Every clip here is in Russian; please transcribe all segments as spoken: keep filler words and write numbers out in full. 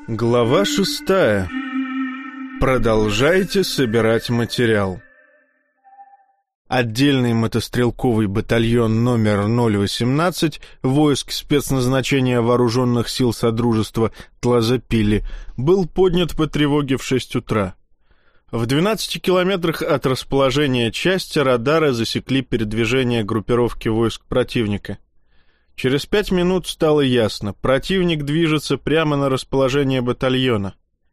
Глава шестая. Продолжайте собирать материал. Отдельный мотострелковый батальон номер ноль восемнадцать войск спецназначения вооруженных сил Содружества Тлазапили был поднят по тревоге в шесть утра. В двенадцати километрах от расположения части радары засекли передвижение группировки войск противника. Через пять минут стало ясно, противник движется прямо на расположение батальона.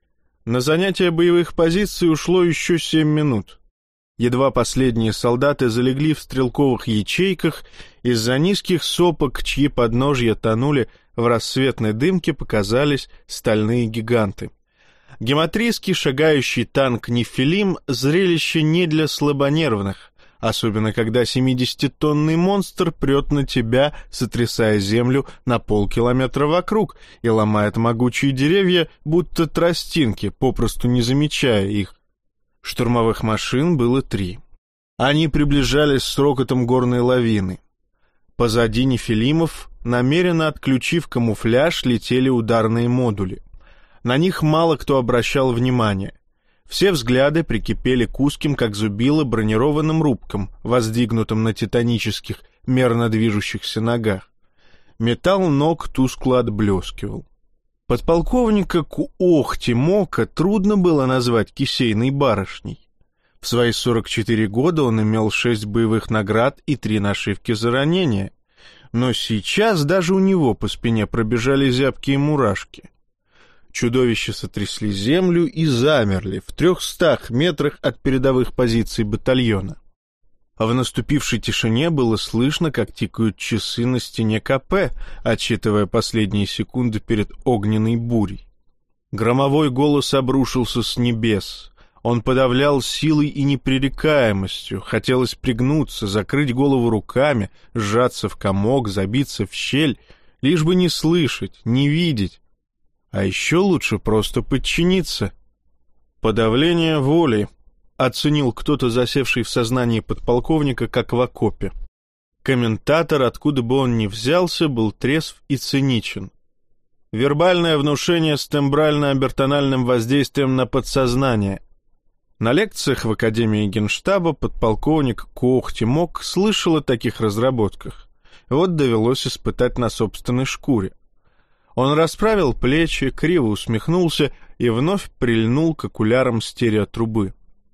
На занятие боевых позиций ушло еще семь минут. Едва последние солдаты залегли в стрелковых ячейках, из-за низких сопок, чьи подножья тонули в рассветной дымке, показались стальные гиганты. Гематрийский шагающий танк «Нефилим» — зрелище не для слабонервных, особенно когда семидесятитонный монстр прет на тебя, сотрясая землю на полкилометра вокруг и ломает могучие деревья, будто тростинки, попросту не замечая их. Штурмовых машин было три. Они приближались с рокотом горной лавины. Позади «Нефилимов», намеренно отключив камуфляж, летели ударные модули. На них мало кто обращал внимание. Все взгляды прикипели к узким, как зубило, бронированным рубкам, воздвигнутым на титанических, мерно движущихся ногах. Металл ног тускло отблескивал. Подполковника Куох Тимока трудно было назвать кисейной барышней. В свои сорок четыре года он имел шесть боевых наград и три нашивки за ранения. Но сейчас даже у него по спине пробежали зябкие мурашки. Чудовища сотрясли землю и замерли в трехстах метрах от передовых позиций батальона. А в наступившей тишине было слышно, как тикают часы на стене КП, отсчитывая последние секунды перед огненной бурей. Громовой голос обрушился с небес. Он подавлял силой и непререкаемостью. Хотелось пригнуться, закрыть голову руками, сжаться в комок, забиться в щель, лишь бы не слышать, не видеть. А еще лучше просто подчиниться. Подавление воли оценил кто-то, засевший в сознании подполковника, как в окопе. Комментатор, откуда бы он ни взялся, был трезв и циничен. Вербальное внушение с тембрально-обертональным воздействием на подсознание. На лекциях в Академии Генштаба подполковник Куох Тимок слышал о таких разработках. Вот довелось испытать на собственной шкуре. Он расправил плечи, криво усмехнулся и вновь прильнул к окулярам стереотрубы.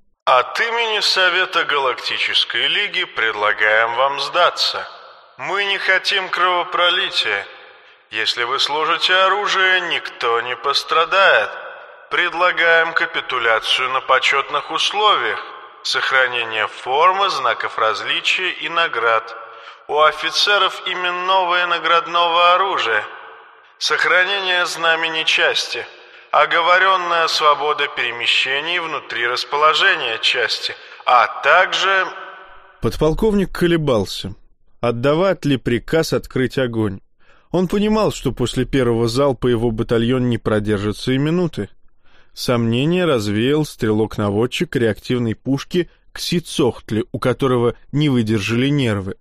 От имени Совета Галактической Лиги предлагаем вам сдаться. Мы не хотим кровопролития. Если вы сложите оружие, никто не пострадает. Предлагаем капитуляцию на почетных условиях, сохранение формы, знаков различия и наград. У офицеров именного и наградного оружия. Сохранение знамени части. Оговоренная свобода перемещений внутри расположения части, а также... Подполковник колебался. Отдавать ли приказ открыть огонь? Он понимал, что после первого залпа его батальон не продержится и минуты. Сомнение развеял стрелок-наводчик реактивной пушки Кси-Цохтли, у которого не выдержали нервы.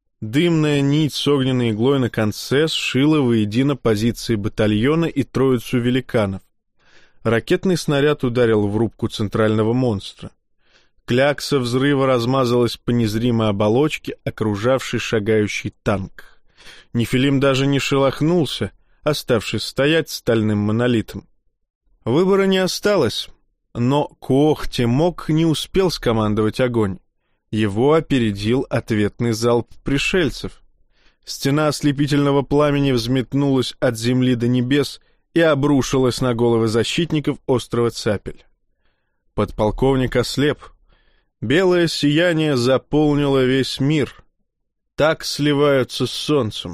Дымная нить с огненной иглой на конце сшила воедино позиции батальона и троицу великанов. Ракетный снаряд ударил в рубку центрального монстра. Клякса взрыва размазалась по незримой оболочке, окружавшей шагающий танк. Нефилим даже не шелохнулся, оставшись стоять стальным монолитом. Выбора не осталось, но Куох Тимок не успел скомандовать огонь. Его опередил ответный залп пришельцев. Стена ослепительного пламени взметнулась от земли до небес и обрушилась на головы защитников острова Цапель. Подполковник ослеп. Белое сияние заполнило весь мир. Так сливаются с солнцем.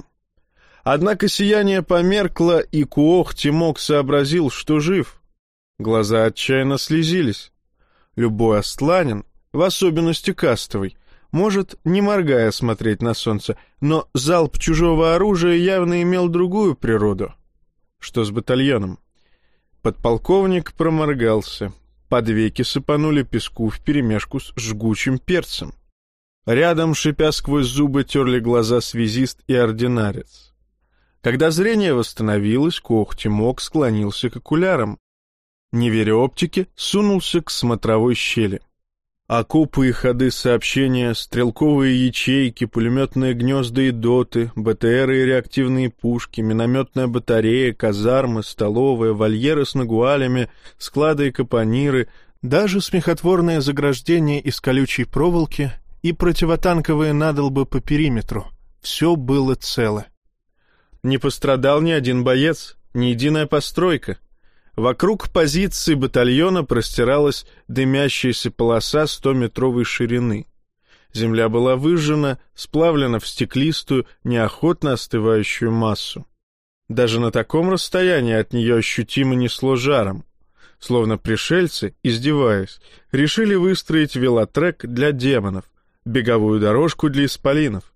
Однако сияние померкло, и Куох Тимок сообразил, что жив. Глаза отчаянно слезились. Любой остланин, в особенности кастовый, может, не моргая, смотреть на солнце, но залп чужого оружия явно имел другую природу. Что с батальоном? Подполковник проморгался. Под веки сыпанули песку вперемешку с жгучим перцем. Рядом, шипя сквозь зубы, терли глаза связист и ординарец. Когда зрение восстановилось, Коох-Тимок склонился к окулярам. Не веря оптике, сунулся к смотровой щели. Окопы и ходы сообщения, стрелковые ячейки, пулеметные гнезда и доты, БТРы и реактивные пушки, минометная батарея, казармы, столовая, вольеры с нагуалями, склады и капониры, даже смехотворное заграждение из колючей проволоки и противотанковые надолбы по периметру. Все было цело. Не пострадал ни один боец, ни единая постройка. Вокруг позиции батальона простиралась дымящаяся полоса стометровой ширины. Земля была выжжена, сплавлена в стеклистую, неохотно остывающую массу. Даже на таком расстоянии от нее ощутимо несло жаром. Словно пришельцы, издеваясь, решили выстроить велотрек для демонов, беговую дорожку для исполинов.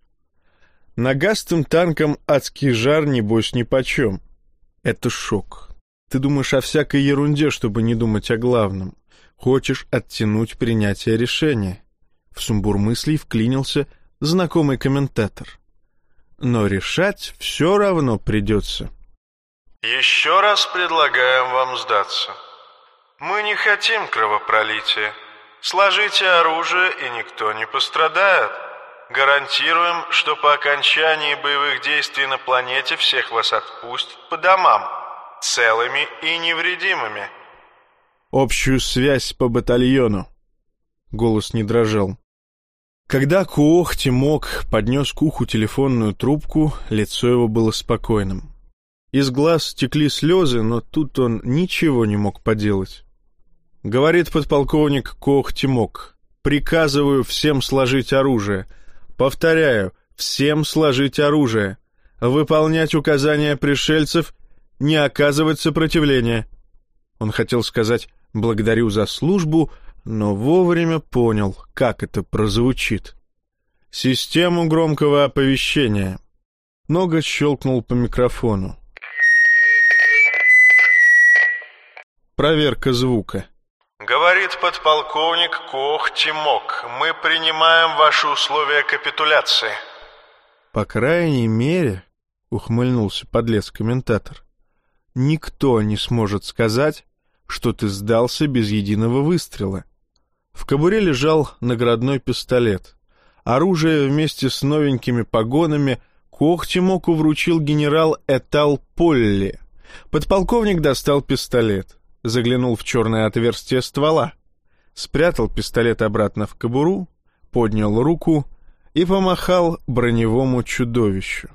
Нагастым танкам адский жар, небось, нипочем. Это шок. Ты думаешь о всякой ерунде, чтобы не думать о главном. Хочешь оттянуть принятие решения. В сумбур мыслей вклинился знакомый комментатор. Но решать все равно придется. Еще раз предлагаем вам сдаться. Мы не хотим кровопролития. Сложите оружие, и никто не пострадает. Гарантируем, что по окончании боевых действий на планете всех вас отпустят по домам, целыми и невредимыми. Общую связь по батальону. Голос не дрожал. Когда Коох-Тимок поднес к уху телефонную трубку, лицо его было спокойным. Из глаз текли слезы, но тут он ничего не мог поделать. Говорит подполковник Коох-Тимок: приказываю всем сложить оружие. Повторяю, всем сложить оружие. Выполнять указания пришельцев, не оказывать сопротивления. Он хотел сказать «благодарю за службу», но вовремя понял, как это прозвучит. Систему громкого оповещения. Нога щелкнул по микрофону. Проверка звука. Говорит подполковник Коох-Тимок. Мы принимаем ваши условия капитуляции. По крайней мере, ухмыльнулся подлец-комментатор, никто не сможет сказать, что ты сдался без единого выстрела. В кобуре лежал наградной пистолет. Оружие вместе с новенькими погонами Коох-Тимоку вручил генерал Этал Полли. Подполковник достал пистолет, заглянул в черное отверстие ствола, спрятал пистолет обратно в кобуру, поднял руку и помахал броневому чудовищу.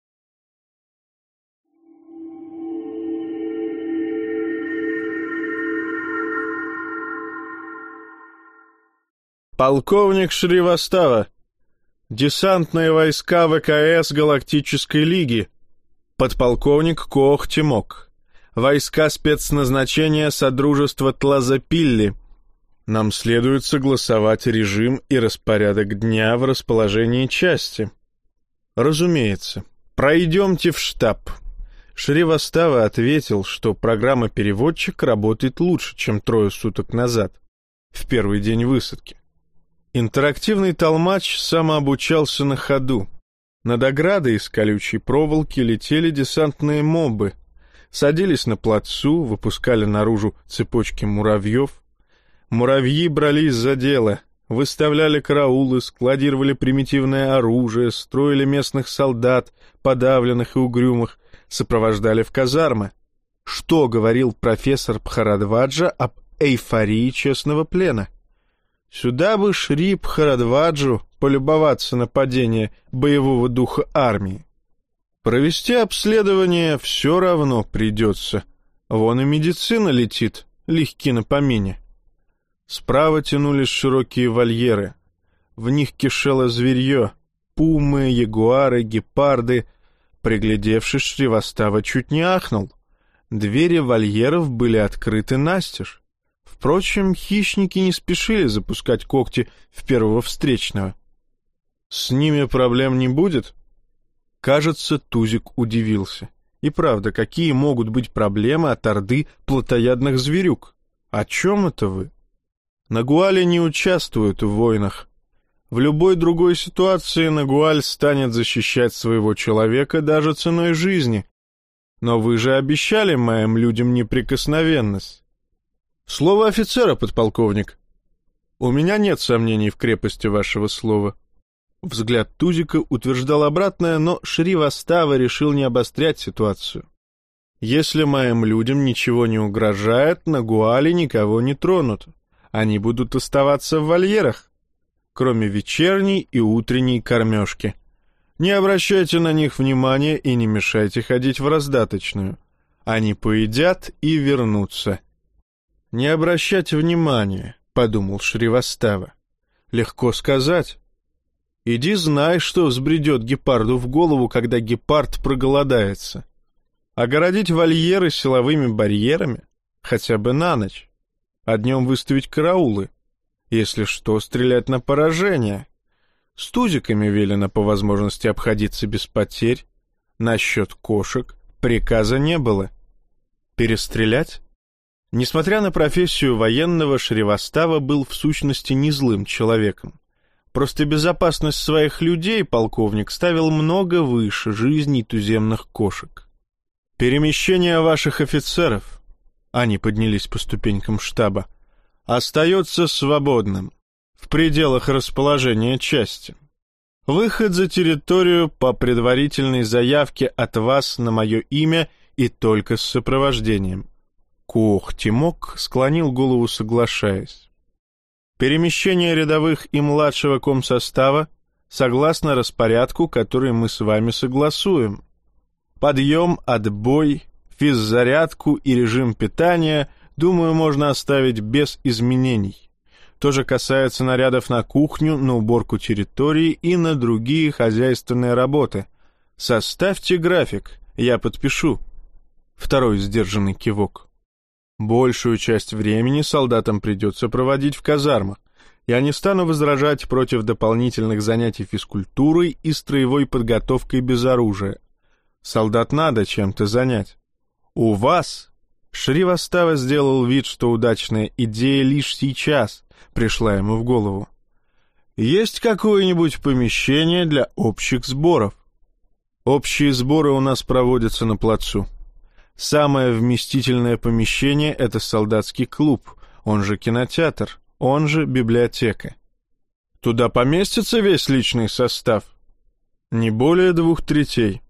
Полковник Шривастава, десантные войска ВКС Галактической Лиги, подполковник Коох-Тимок, войска спецназначения Содружества Тлазапилли. Нам следует согласовать режим и распорядок дня в расположении части. Разумеется. Пройдемте в штаб. Шривастава ответил, что программа-переводчик работает лучше, чем трое суток назад, в первый день высадки. Интерактивный толмач самообучался на ходу. Над оградой из колючей проволоки летели десантные мобы, садились на плацу, выпускали наружу цепочки муравьев. Муравьи брались за дело, выставляли караулы, складировали примитивное оружие, строили местных солдат, подавленных и угрюмых, сопровождали в казармы. Что говорил профессор Бхарадваджа об эйфории честного плена? Сюда бы Шри Бхарадваджу полюбоваться на падение боевого духа армии. Провести обследование все равно придется. Вон и медицина летит, легки на помине. Справа тянулись широкие вольеры. В них кишело зверье, пумы, ягуары, гепарды. Приглядевшись, Шривастава чуть не ахнул. Двери вольеров были открыты настежь. Впрочем, хищники не спешили запускать когти в первого встречного. С ними проблем не будет? Кажется, Тузик удивился. И правда, какие могут быть проблемы от орды плотоядных зверюк? О чем это вы? Нагуали не участвуют в войнах. В любой другой ситуации Нагуаль станет защищать своего человека даже ценой жизни. Но вы же обещали моим людям неприкосновенность. Слово офицера, подполковник. У меня нет сомнений в крепости вашего слова. Взгляд Тузика утверждал обратное, но Шривастава решил не обострять ситуацию. Если моим людям ничего не угрожает, Нагуали никого не тронут. Они будут оставаться в вольерах, кроме вечерней и утренней кормежки. Не обращайте на них внимания и не мешайте ходить в раздаточную. Они поедят и вернутся. «Не обращать внимания», — подумал Шривастава. «Легко сказать. Иди знай, что взбредет гепарду в голову, когда гепард проголодается. Огородить вольеры силовыми барьерами, хотя бы на ночь, а днем выставить караулы. Если что, стрелять на поражение. С тузиками велено по возможности обходиться без потерь. Насчет кошек приказа не было. Перестрелять? Несмотря на профессию военного, Шривастава был в сущности не злым человеком. Просто безопасность своих людей полковник ставил много выше жизней туземных кошек. Перемещение ваших офицеров, они поднялись по ступенькам штаба, остается свободным, в пределах расположения части. Выход за территорию по предварительной заявке от вас на мое имя и только с сопровождением. Куох-Тимок склонил голову, соглашаясь. Перемещение рядовых и младшего комсостава согласно распорядку, который мы с вами согласуем. Подъем, отбой, физзарядку и режим питания, думаю, можно оставить без изменений. То же касается нарядов на кухню, на уборку территории и на другие хозяйственные работы. Составьте график, я подпишу. Второй сдержанный кивок. Большую часть времени солдатам придется проводить в казармах. Я не стану возражать против дополнительных занятий физкультурой и строевой подготовкой без оружия. Солдат надо чем-то занять. У вас... Шривастава сделал вид, что удачная идея лишь сейчас пришла ему в голову. Есть какое-нибудь помещение для общих сборов? Общие сборы у нас проводятся на плацу. Самое вместительное помещение — это солдатский клуб, он же кинотеатр, он же библиотека. Туда поместится весь личный состав? Не более двух третей.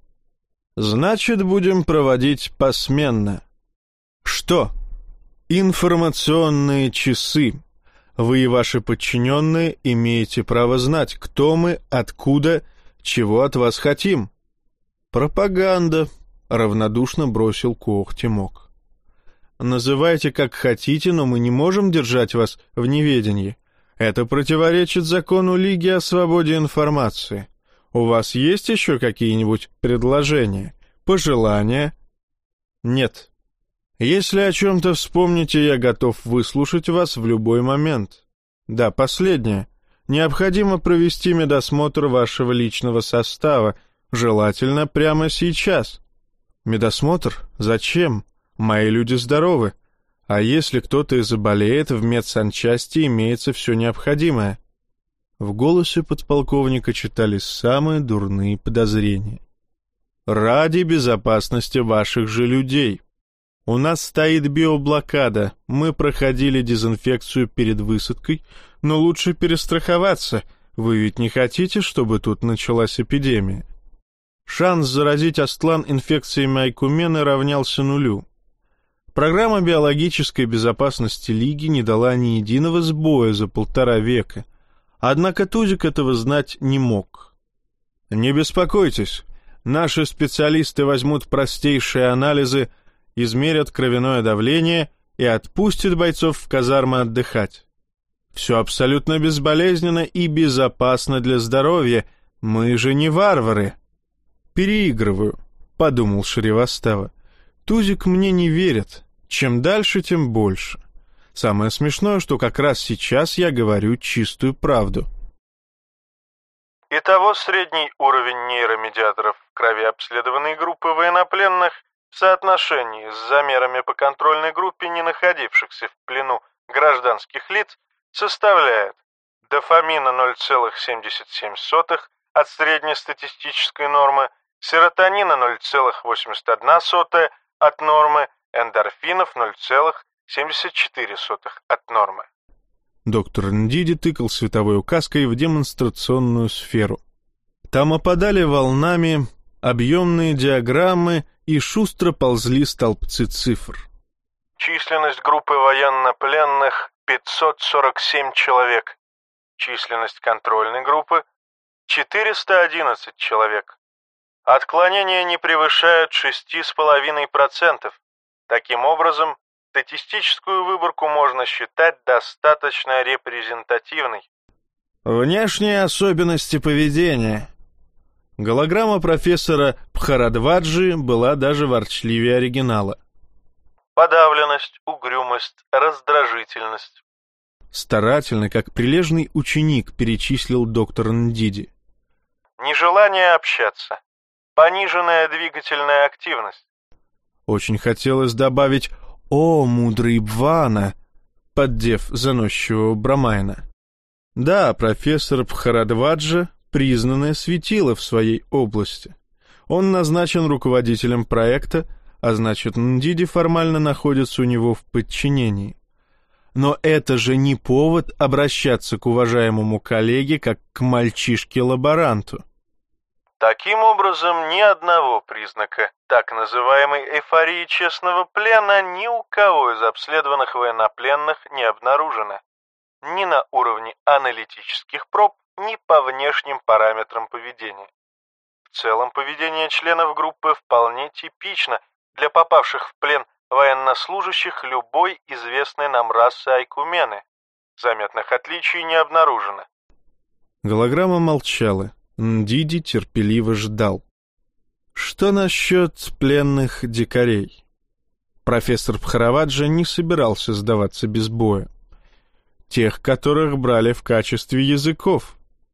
Значит, будем проводить посменно. Что? Информационные часы. Вы и ваши подчиненные имеете право знать, кто мы, откуда, чего от вас хотим. Пропаганда. Равнодушно бросил Куох-Тимок. Называйте как хотите, но мы не можем держать вас в неведении. Это противоречит закону Лиги о свободе информации. У вас есть еще какие-нибудь предложения, пожелания? Нет. Если о чем-то вспомните, я готов выслушать вас в любой момент. Да, последнее. Необходимо провести медосмотр вашего личного состава, желательно прямо сейчас. Медосмотр? Зачем? Мои люди здоровы. А если кто-то и заболеет, в медсанчасти имеется все необходимое. В голосе подполковника читались самые дурные подозрения. Ради безопасности ваших же людей. У нас стоит биоблокада, мы проходили дезинфекцию перед высадкой, но лучше перестраховаться, вы ведь не хотите, чтобы тут началась эпидемия? Шанс заразить Астлан инфекцией Майкумены равнялся нулю. Программа биологической безопасности Лиги не дала ни единого сбоя за полтора века, однако Тузик этого знать не мог. Не беспокойтесь, наши специалисты возьмут простейшие анализы, измерят кровяное давление и отпустят бойцов в казармы отдыхать. Все абсолютно безболезненно и безопасно для здоровья, мы же не варвары. Переигрываю, подумал Шривастава. Тузик мне не верит, чем дальше, тем больше. Самое смешное, что как раз сейчас я говорю чистую правду. Итого средний уровень нейромедиаторов в крови обследованной группы военнопленных в соотношении с замерами по контрольной группе, не находившихся в плену гражданских лиц, составляет дофамина ноль целых семьдесят семь сотых от среднестатистической нормы, серотонина ноль целых восемьдесят одна сотая от нормы, эндорфинов ноль целых семьдесят четыре сотых от нормы. Доктор Ндиди тыкал световой указкой в демонстрационную сферу. Там опадали волнами объемные диаграммы и шустро ползли столбцы цифр. Численность группы военнопленных пятьсот сорок семь человек. Численность контрольной группы четыреста одиннадцать человек. Отклонения не превышают шесть целых пять десятых процента. Таким образом, статистическую выборку можно считать достаточно репрезентативной. Внешние особенности поведения. Голограмма профессора Бхарадваджи была даже ворчливее оригинала. Подавленность, угрюмость, раздражительность. Старательно, как прилежный ученик, перечислил доктор Ндиди. Нежелание общаться. Пониженная двигательная активность. Очень хотелось добавить «О, мудрый Бвана», поддев заносчивого Брамайна. Да, профессор Бхарадваджа — признанное светило в своей области. Он назначен руководителем проекта, а значит, Ндиди формально находится у него в подчинении. Но это же не повод обращаться к уважаемому коллеге как к мальчишке-лаборанту. Таким образом, ни одного признака так называемой эйфории честного плена ни у кого из обследованных военнопленных не обнаружено. Ни на уровне аналитических проб, ни по внешним параметрам поведения. В целом, поведение членов группы вполне типично для попавших в плен военнослужащих любой известной нам расы айкумены. Заметных отличий не обнаружено. Голограмма молчала. Ндиди терпеливо ждал. Что насчет пленных дикарей? Профессор Бхарадваджа не собирался сдаваться без боя. Тех, которых брали в качестве языков.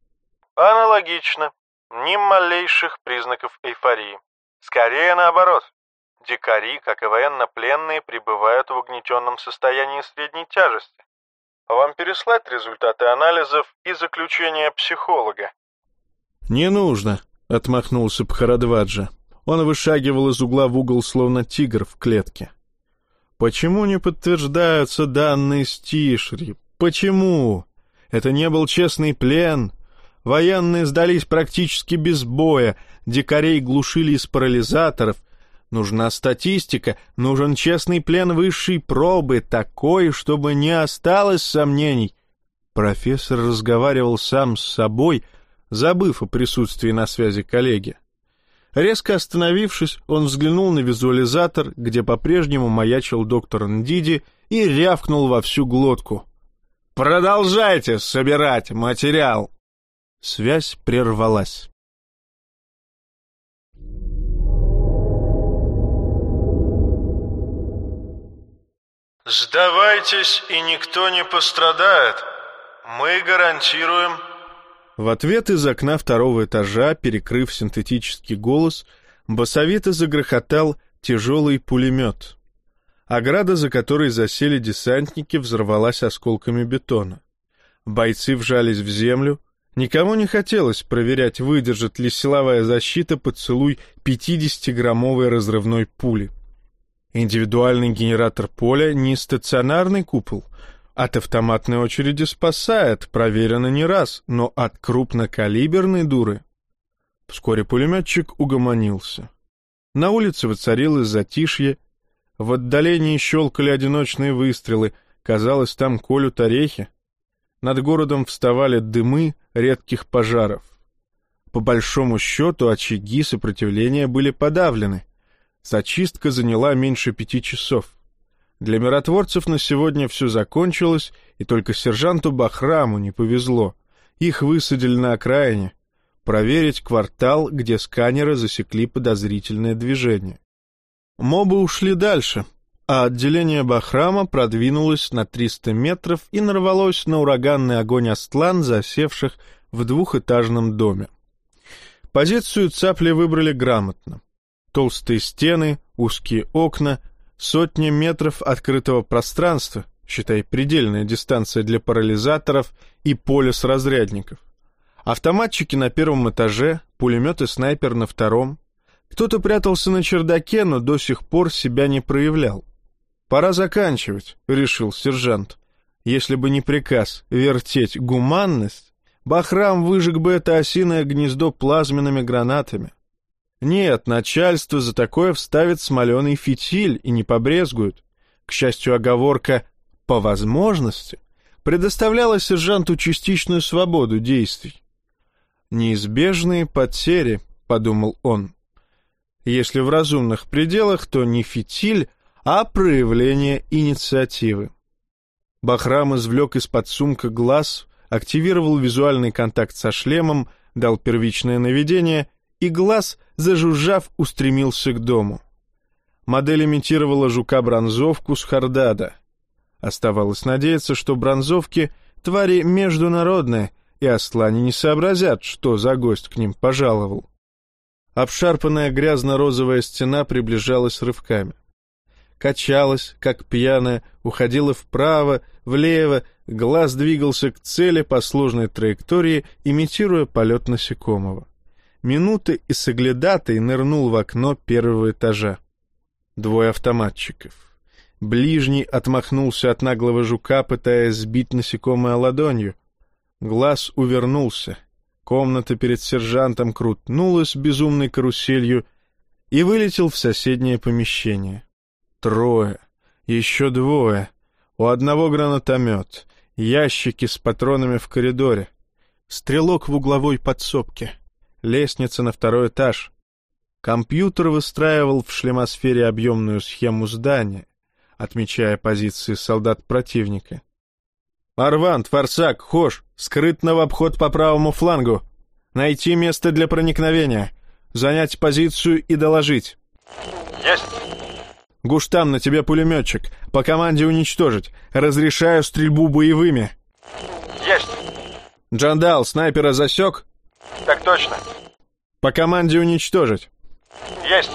Аналогично. Ни малейших признаков эйфории. Скорее наоборот. Дикари, как и военнопленные, пребывают в угнетенном состоянии средней тяжести. Вам переслать результаты анализов и заключение психолога? «Не нужно», — отмахнулся Бхарадваджа. Он вышагивал из угла в угол, словно тигр в клетке. «Почему не подтверждаются данные Стишри? Почему? Это не был честный плен. Военные сдались практически без боя, дикарей глушили из парализаторов. Нужна статистика, нужен честный плен высшей пробы, такой, чтобы не осталось сомнений». Профессор разговаривал сам с собой, забыв о присутствии на связи коллеги. Резко остановившись, он взглянул на визуализатор, где по-прежнему маячил доктор Ндиди, и рявкнул во всю глотку. «Продолжайте собирать материал!» Связь прервалась. «Сдавайтесь, и никто не пострадает. Мы гарантируем...» В ответ из окна второго этажа, перекрыв синтетический голос, басовито загрохотал тяжелый пулемет. Ограда, за которой засели десантники, взорвалась осколками бетона. Бойцы вжались в землю. Никому не хотелось проверять, выдержит ли силовая защита поцелуй пятидесятиграммовой разрывной пули. Индивидуальный генератор поля — не стационарный купол. От автоматной очереди спасает, проверено не раз, но от крупнокалиберной дуры. Вскоре пулеметчик угомонился. На улице воцарилось затишье. В отдалении щелкали одиночные выстрелы, казалось, там колют орехи. Над городом вставали дымы редких пожаров. По большому счету очаги сопротивления были подавлены. Зачистка заняла меньше пяти часов. Для миротворцев на сегодня все закончилось, и только сержанту Бахраму не повезло. Их высадили на окраине. Проверить квартал, где сканеры засекли подозрительное движение. Мобы ушли дальше, а отделение Бахрама продвинулось на триста метров и нарвалось на ураганный огонь Астлан, засевших в двухэтажном доме. Позицию цапли выбрали грамотно. Толстые стены, узкие окна, сотни метров открытого пространства, считай, предельная дистанция для парализаторов и полис разрядников. Автоматчики на первом этаже, пулемет и снайпер на втором. Кто-то прятался на чердаке, но до сих пор себя не проявлял. «Пора заканчивать», — решил сержант. Если бы не приказ вертеть гуманность, Бахрам выжег бы это осиное гнездо плазменными гранатами. Нет, начальство за такое вставит смоленый фитиль и не побрезгует. К счастью, оговорка «по возможности» предоставляла сержанту частичную свободу действий. «Неизбежные потери», — подумал он. Если в разумных пределах, то не фитиль, а проявление инициативы. Бахрам извлек из-под сумка глаз, активировал визуальный контакт со шлемом, дал первичное наведение, и глаз, зажужжав, устремился к дому. Модель имитировала жука-бронзовку с Хардада. Оставалось надеяться, что бронзовки — твари международные, и остлане не сообразят, что за гость к ним пожаловал. Обшарпанная грязно-розовая стена приближалась рывками. Качалась, как пьяная, уходила вправо, влево, глаз двигался к цели по сложной траектории, имитируя полет насекомого. Минуты, и соглядатый нырнул в окно первого этажа. Двое автоматчиков. Ближний отмахнулся от наглого жука, пытаясь сбить насекомое ладонью. Глаз увернулся. Комната перед сержантом крутнулась безумной каруселью и вылетел в соседнее помещение. Трое. Еще двое. У одного гранатомет. Ящики с патронами в коридоре. Стрелок в угловой подсобке. Лестница на второй этаж. Компьютер выстраивал в шлемосфере объемную схему здания, отмечая позиции солдат противника. «Арвант, Форсак, Хош, скрытно в обход по правому флангу. Найти место для проникновения. Занять позицию и доложить». «Есть». «Гуштам, на тебе пулеметчик. По команде уничтожить. Разрешаю стрельбу боевыми». «Есть». «Джандал, снайпера засек?» «Так точно». «По команде уничтожить». «Есть».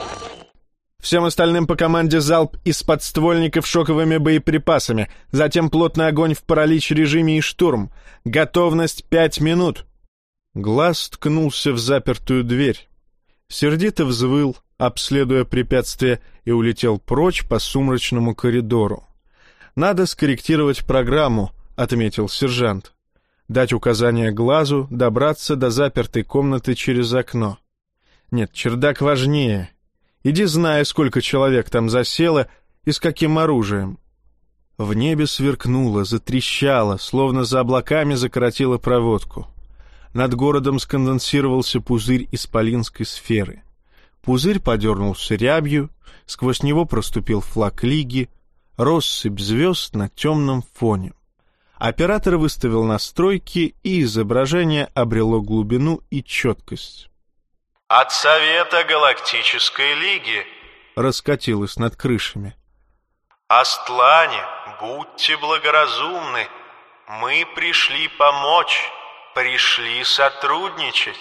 «Всем остальным по команде залп из подствольников шоковыми боеприпасами, затем плотный огонь в паралич-режиме и штурм. Готовность пять минут». Глаз ткнулся в запертую дверь. Сердито взвыл, обследуя препятствие, и улетел прочь по сумрачному коридору. «Надо скорректировать программу», — отметил сержант. «Дать указание глазу добраться до запертой комнаты через окно. Нет, чердак важнее. Иди знай, сколько человек там засело и с каким оружием». В небе сверкнуло, затрещало, словно за облаками закоротило проводку. Над городом сконденсировался пузырь исполинской сферы. Пузырь подернулся рябью, сквозь него проступил флаг Лиги, россыпь звезд на темном фоне. Оператор выставил настройки, и изображение обрело глубину и четкость. «От Совета Галактической Лиги», — раскатилось над крышами. «Астлане, будьте благоразумны. Мы пришли помочь, пришли сотрудничать».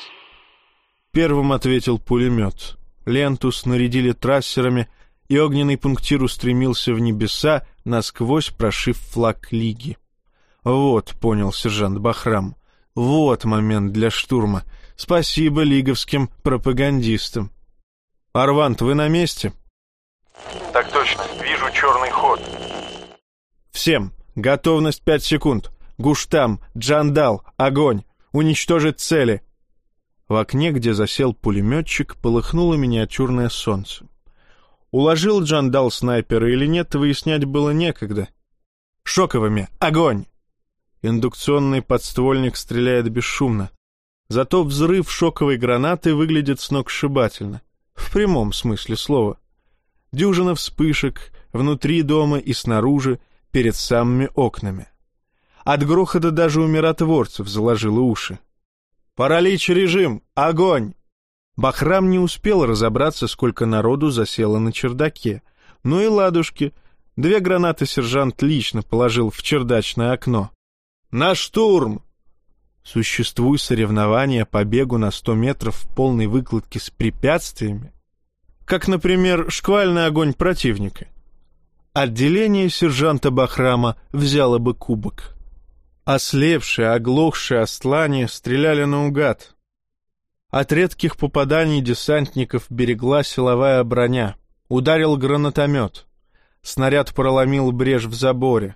Первым ответил пулемет. Ленту снарядили трассерами, и огненный пунктир устремился в небеса, насквозь прошив флаг Лиги. «Вот», — понял сержант Бахрам, — «вот момент для штурма. Спасибо лиговским пропагандистам». «Арвант, вы на месте?» «Так точно, вижу черный ход». «Всем, готовность пять секунд. Гуштам, Джандал, огонь! Уничтожить цели!» В окне, где засел пулеметчик, полыхнуло миниатюрное солнце. Уложил Джандал снайпера или нет, выяснять было некогда. «Шоковыми! Огонь!» Индукционный подствольник стреляет бесшумно. Зато взрыв шоковой гранаты выглядит сногсшибательно. В прямом смысле слова. Дюжина вспышек внутри дома и снаружи, перед самыми окнами. От грохота даже у миротворцев заложило уши. «Паралич-режим! Огонь!» Бахрам не успел разобраться, сколько народу засело на чердаке. Ну и ладушки. Две гранаты сержант лично положил в чердачное окно. «На штурм!» Существует соревнования по бегу на сто метров в полной выкладке с препятствиями, как, например, шквальный огонь противника. отделение сержанта Бахрама взяло бы кубок. Ослепшие, оглохшие астлане стреляли наугад. От редких попаданий десантников берегла силовая броня. Ударил гранатомет. Снаряд проломил брешь в заборе.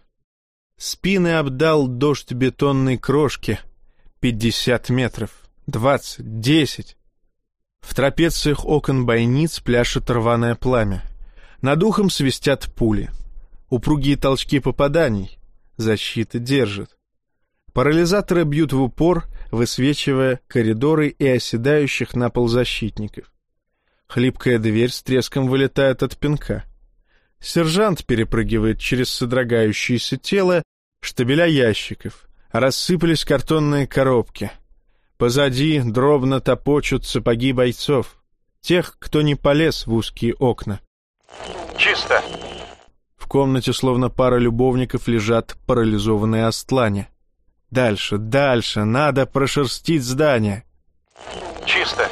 Спины обдал дождь бетонной крошки. Пятьдесят метров. Двадцать. Десять. В трапециях окон бойниц пляшет рваное пламя. Над ухом свистят пули. Упругие толчки попаданий. Защита держит. Парализаторы бьют в упор, высвечивая коридоры и оседающих на пол защитников. Хлипкая дверь с треском вылетает от пинка. Сержант перепрыгивает через содрогающееся тело, штабеля ящиков. Рассыпались картонные коробки. Позади дробно топочут сапоги бойцов. Тех, кто не полез в узкие окна. Чисто. В комнате словно пара любовников лежат парализованные астлане. Дальше, дальше, надо прошерстить здание. Чисто.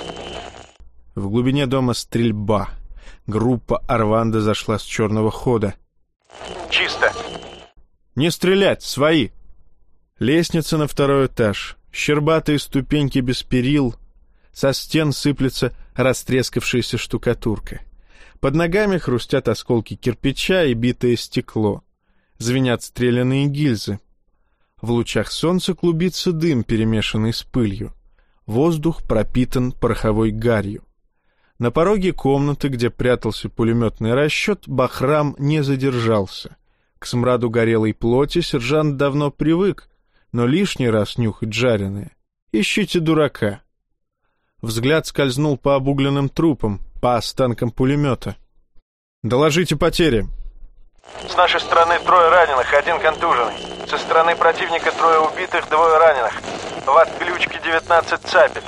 В глубине дома стрельба. Группа Арванда зашла с черного хода. Чисто. Не стрелять, свои. Лестница на второй этаж. Щербатые ступеньки без перил. Со стен сыплется растрескавшаяся штукатурка. Под ногами хрустят осколки кирпича и битое стекло. Звенят стрелянные гильзы. В лучах солнца клубится дым, перемешанный с пылью. Воздух пропитан пороховой гарью. На пороге комнаты, где прятался пулеметный расчет, Бахрам не задержался. К смраду горелой плоти сержант давно привык, но лишний раз нюхать жареное. Ищите дурака. Взгляд скользнул по обугленным трупам, по останкам пулемета. «Доложите потери». С нашей стороны трое раненых, один контуженный. Со стороны противника трое убитых, двое раненых. В отключке девятнадцать цапель.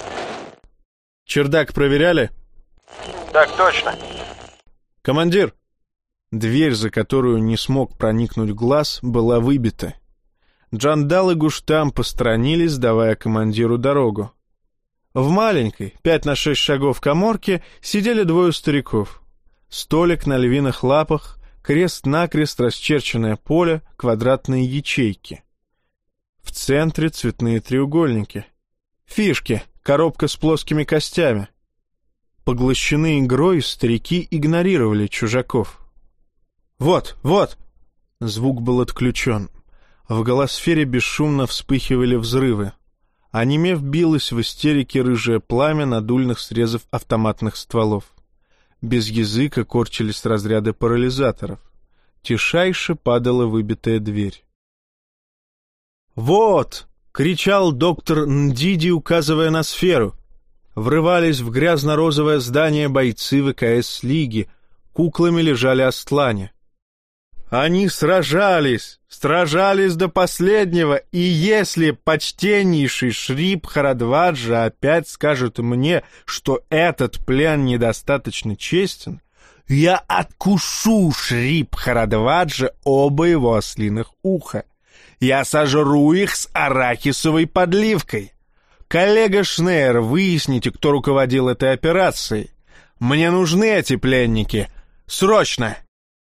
Чердак проверяли? Так точно. Командир! Дверь, за которую не смог проникнуть глаз, была выбита. Джандал и Гуштам посторонились, давая командиру дорогу. В маленькой, пять на шесть шагов каморке, сидели двое стариков. Столик на львиных лапах, крест-накрест расчерченное поле, квадратные ячейки. В центре цветные треугольники. Фишки, коробка с плоскими костями. Поглощены игрой, старики игнорировали чужаков. «Вот, вот!» Звук был отключен. В голосфере бесшумно вспыхивали взрывы. Онемев билось в истерике рыжее пламя надульных срезов автоматных стволов. Без языка корчились разряды парализаторов. Тишайше падала выбитая дверь. «Вот!» — кричал доктор Ндиди, указывая на сферу. Врывались в грязно-розовое здание бойцы ВКС-лиги. Куклами лежали астлане. Они сражались, сражались до последнего, и если почтеннейший Шрип Харадваджа опять скажет мне, что этот плен недостаточно честен, я откушу Шрип Харадваджа оба его ослиных уха. Я сожру их с арахисовой подливкой. Коллега Шнейр, выясните, кто руководил этой операцией. Мне нужны эти пленники. Срочно!»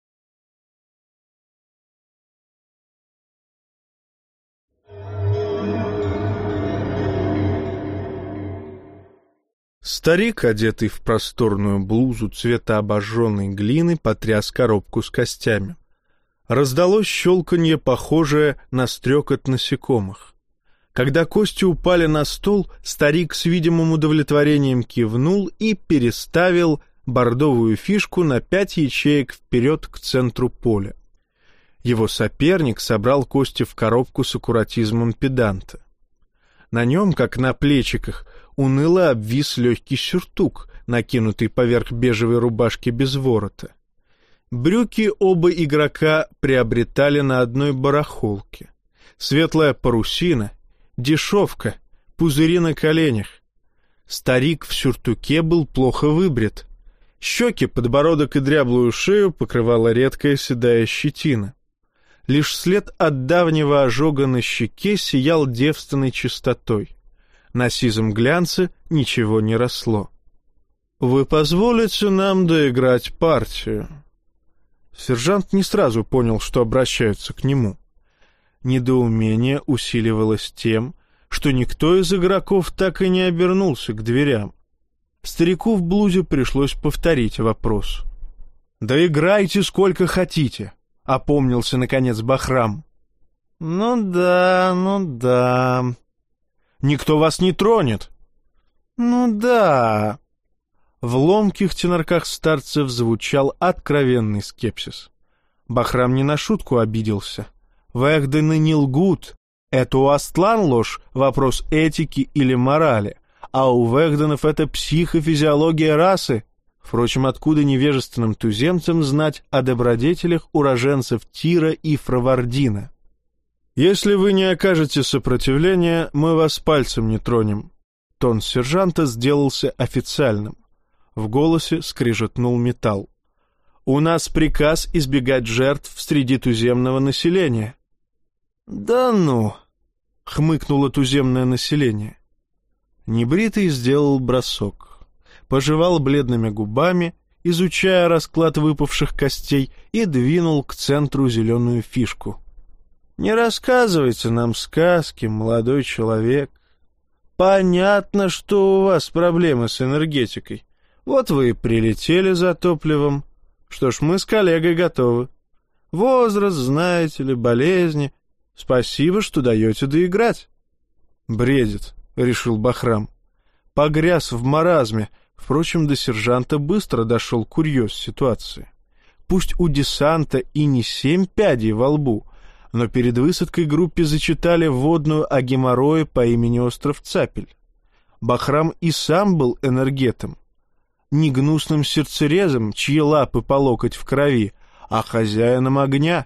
Старик, одетый в просторную блузу цвета обожженной глины, потряс коробку с костями. Раздалось щелканье, похожее на стрекот насекомых. Когда кости упали на стол, старик с видимым удовлетворением кивнул и переставил бордовую фишку на пять ячеек вперед к центру поля. Его соперник собрал кости в коробку с аккуратизмом педанта. На нем, как на плечиках, уныло обвис легкий сюртук, накинутый поверх бежевой рубашки без ворота. Брюки оба игрока приобретали на одной барахолке. Светлая парусина, дешевка, пузыри на коленях. Старик в сюртуке был плохо выбрит. Щеки, подбородок и дряблую шею покрывала редкая седая щетина. Лишь след от давнего ожога на щеке сиял девственной чистотой. На сизом глянце ничего не росло. «Вы позволите нам доиграть партию?» Сержант не сразу понял, что обращаются к нему. Недоумение усиливалось тем, что никто из игроков так и не обернулся к дверям. Старику в блузе пришлось повторить вопрос. «Да играйте сколько хотите», — опомнился, наконец, Бахрам. «Ну да, ну да». «Никто вас не тронет». «Ну да». В ломких тенорках старцев звучал откровенный скепсис. Бахрам не на шутку обиделся. Вэхдены не лгут. Это у Астлан ложь, вопрос этики или морали, а у Вэхденов это психофизиология расы. Впрочем, откуда невежественным туземцам знать о добродетелях уроженцев Тира и Фравардина? «Если вы не окажете сопротивления, мы вас пальцем не тронем». Тон сержанта сделался официальным. В голосе скрижетнул металл. «У нас приказ избегать жертв среди туземного населения». «Да ну!» — хмыкнуло туземное население. Небритый сделал бросок, пожевал бледными губами, изучая расклад выпавших костей, и двинул к центру зеленую фишку. «Не рассказывайте нам сказки, молодой человек. Понятно, что у вас проблемы с энергетикой. Вот вы и прилетели за топливом. Что ж, мы с коллегой готовы. Возраст, знаете ли, болезни. Спасибо, что даете доиграть». «Бредит», — решил Бахрам. Погряз в маразме. Впрочем, до сержанта быстро дошел курьез ситуации. Пусть у десанта и не семь пядей во лбу, но перед высадкой группе зачитали вводную о геморрое по имени Остров Цапель. Бахрам и сам был энергетом. Не гнусным сердцерезом, чьи лапы по локоть в крови, а хозяином огня.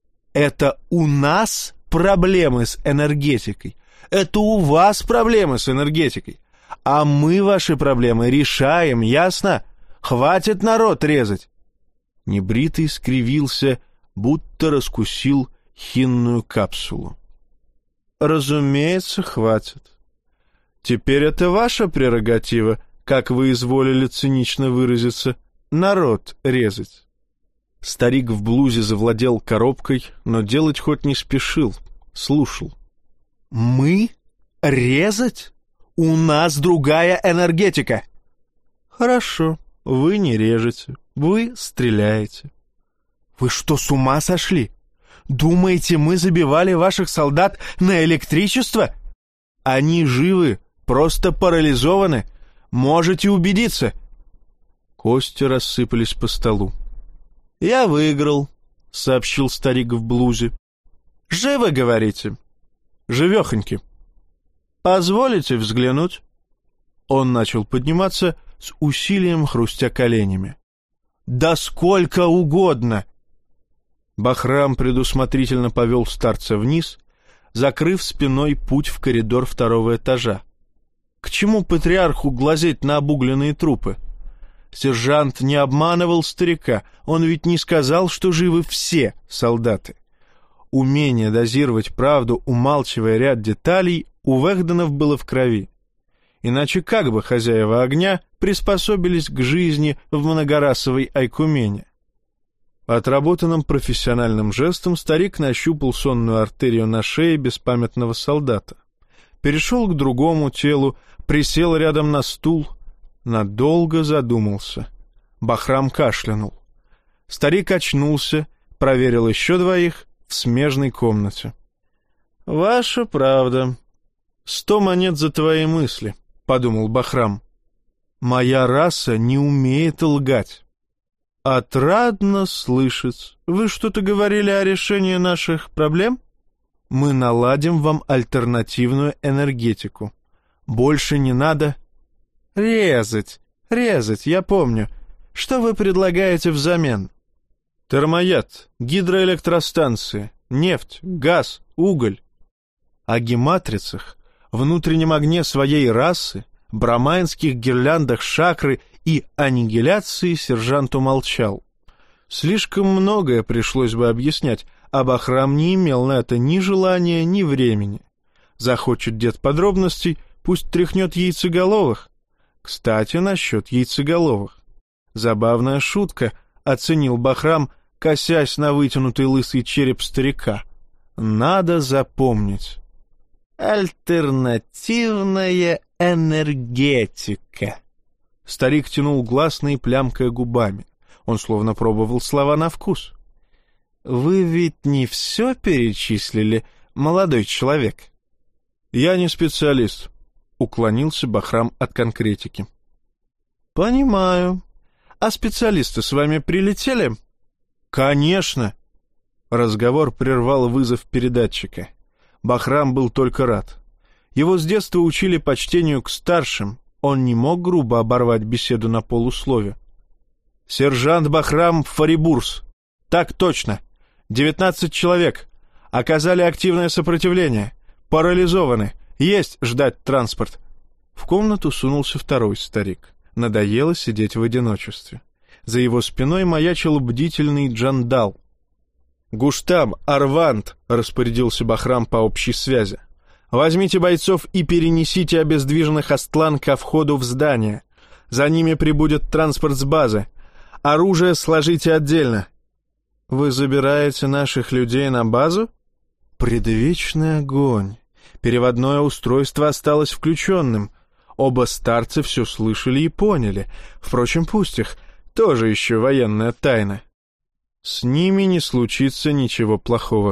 Это у нас проблемы с энергетикой. Это у вас проблемы с энергетикой. А мы ваши проблемы решаем, ясно? Хватит народ резать. Небритый скривился, будто раскусил хинную капсулу. Разумеется, хватит. Теперь это ваша прерогатива, как вы изволили цинично выразиться, народ резать. Старик в блузе завладел коробкой, но делать хоть не спешил, слушал. «Мы? Резать? У нас другая энергетика!» «Хорошо, вы не режете, вы стреляете». «Вы что, с ума сошли? Думаете, мы забивали ваших солдат на электричество? Они живы, просто парализованы. Можете убедиться». Кости рассыпались по столу. «Я выиграл», — сообщил старик в блузе. «Живы, говорите?» «Живехоньки». «Позволите взглянуть?» Он начал подниматься, с усилием хрустя коленями. «Да сколько угодно!» Бахрам предусмотрительно повел старца вниз, закрыв спиной путь в коридор второго этажа. К чему патриарху глазеть на обугленные трупы? Сержант не обманывал старика, он ведь не сказал, что живы все солдаты. Умение дозировать правду, умалчивая ряд деталей, у Вэхденов было в крови. Иначе как бы хозяева огня приспособились к жизни в многорасовой Айкумене? Отработанным профессиональным жестом старик нащупал сонную артерию на шее беспамятного солдата. Перешел к другому телу, присел рядом на стул, надолго задумался. Бахрам кашлянул. Старик очнулся, проверил еще двоих в смежной комнате. «Ваша правда. Сто монет за твои мысли», — подумал Бахрам. «Моя раса не умеет лгать». «Отрадно слышать. Вы что-то говорили о решении наших проблем? Мы наладим вам альтернативную энергетику. Больше не надо...» «Резать, резать, я помню. Что вы предлагаете взамен?» «Термояд, гидроэлектростанции, нефть, газ, уголь». О гематрицах, внутреннем огне своей расы, брамайнских гирляндах шакры и аннигиляции сержант умолчал. Слишком многое пришлось бы объяснять, а Бахрам не имел на это ни желания, ни времени. Захочет дед подробностей, пусть тряхнет яйцеголовых. Кстати, насчет яйцеголовых. Забавная шутка, оценил Бахрам, косясь на вытянутый лысый череп старика. «Надо запомнить. Альтернативная энергетика». Старик тянул гласные, плямкая губами. Он словно пробовал слова на вкус. «Вы ведь не все перечислили, молодой человек?» «Я не специалист», — уклонился Бахрам от конкретики. «Понимаю. А специалисты с вами прилетели?» «Конечно!» Разговор прервал вызов передатчика. Бахрам был только рад. Его с детства учили почтению к старшим. Он не мог грубо оборвать беседу на полуслове. «Сержант Бахрам Фарибурс. Так точно. Девятнадцать человек. Оказали активное сопротивление. Парализованы. Есть ждать транспорт». В комнату сунулся второй старик. Надоело сидеть в одиночестве. За его спиной маячил бдительный Джандал. «Гуштам, Арвант», — распорядился Бахрам по общей связи. «Возьмите бойцов и перенесите обездвиженных Астлан ко входу в здание. За ними прибудет транспорт с базы. Оружие сложите отдельно». «Вы забираете наших людей на базу?» «Предвечный огонь. Переводное устройство осталось включенным. Оба старца все слышали и поняли. Впрочем, пусть их, тоже еще военная тайна. С ними не случится ничего плохого».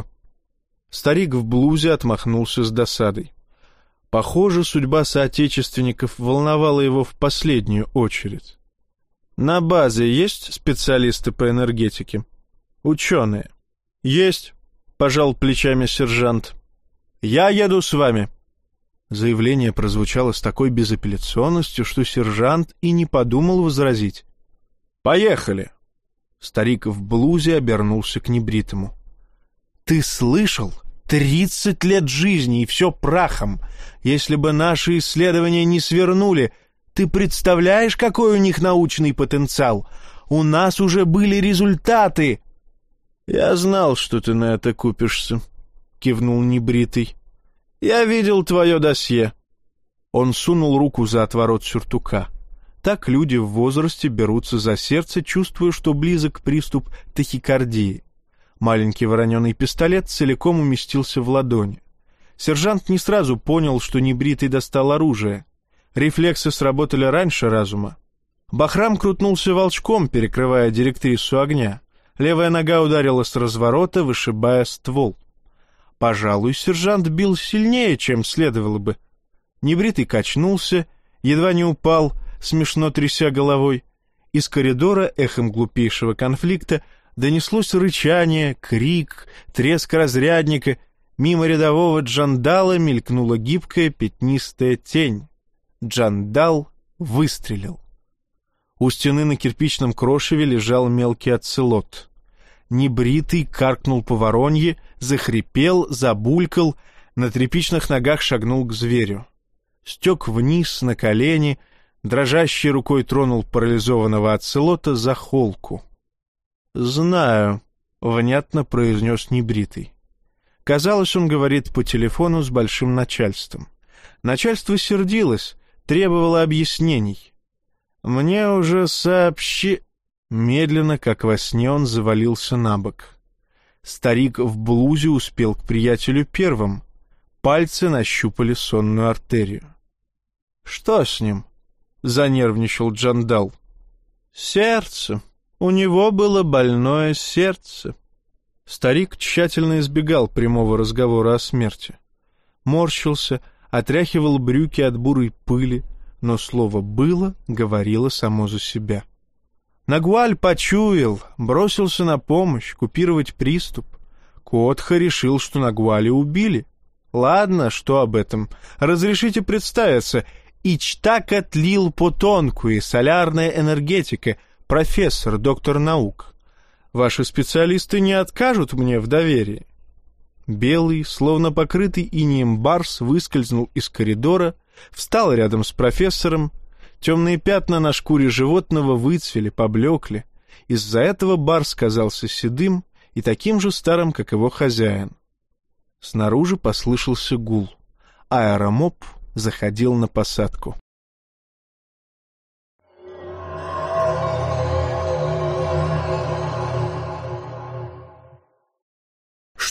Старик в блузе отмахнулся с досадой. Похоже, судьба соотечественников волновала его в последнюю очередь. «На базе есть специалисты по энергетике? Ученые?» «Есть», — пожал плечами сержант. «Я еду с вами». Заявление прозвучало с такой безапелляционностью, что сержант и не подумал возразить. «Поехали!» Старик в блузе обернулся к небритому. «Ты слышал? Тридцать лет жизни, и все прахом. Если бы наши исследования не свернули, ты представляешь, какой у них научный потенциал? У нас уже были результаты!» «Я знал, что ты на это купишься», — кивнул небритый. «Я видел твое досье». Он сунул руку за отворот сюртука. Так люди в возрасте берутся за сердце, чувствуя, что близок приступ тахикардии. Маленький вороненый пистолет целиком уместился в ладони. Сержант не сразу понял, что небритый достал оружие. Рефлексы сработали раньше разума. Бахрам крутнулся волчком, перекрывая директрису огня. Левая нога ударила с разворота, вышибая ствол. Пожалуй, сержант бил сильнее, чем следовало бы. Небритый качнулся, едва не упал, смешно тряся головой. Из коридора эхом глупейшего конфликта донеслось рычание, крик, треск разрядника. Мимо рядового Джандала мелькнула гибкая пятнистая тень. Джандал выстрелил. У стены на кирпичном крошеве лежал мелкий оцелот. Небритый каркнул по воронье, захрипел, забулькал, на тряпичных ногах шагнул к зверю. Стек вниз на колени, дрожащей рукой тронул парализованного оцелота за холку. «Знаю», — внятно произнес небритый. Казалось, он говорит по телефону с большим начальством. Начальство сердилось, требовало объяснений. «Мне уже сообщи...» Медленно, как во сне, он завалился на бок. Старик в блузе успел к приятелю первым. Пальцы нащупали сонную артерию. «Что с ним?» — занервничал Джандал. «Сердце. У него было больное сердце». Старик тщательно избегал прямого разговора о смерти. Морщился, отряхивал брюки от бурой пыли, но слово «было» говорило само за себя. Нагуаль почуял, бросился на помощь, купировать приступ. Котха решил, что Нагуаля убили. Ладно, что об этом? Разрешите представиться. Ичтакатлил Потонкуи, солярная энергетика, профессор, доктор наук. Ваши специалисты не откажут мне в доверии. Белый, словно покрытый инеем барс, выскользнул из коридора, встал рядом с профессором. Темные пятна на шкуре животного выцвели, поблекли. Из-за этого барс казался седым и таким же старым, как его хозяин. Снаружи послышался гул. Аэромоб заходил на посадку.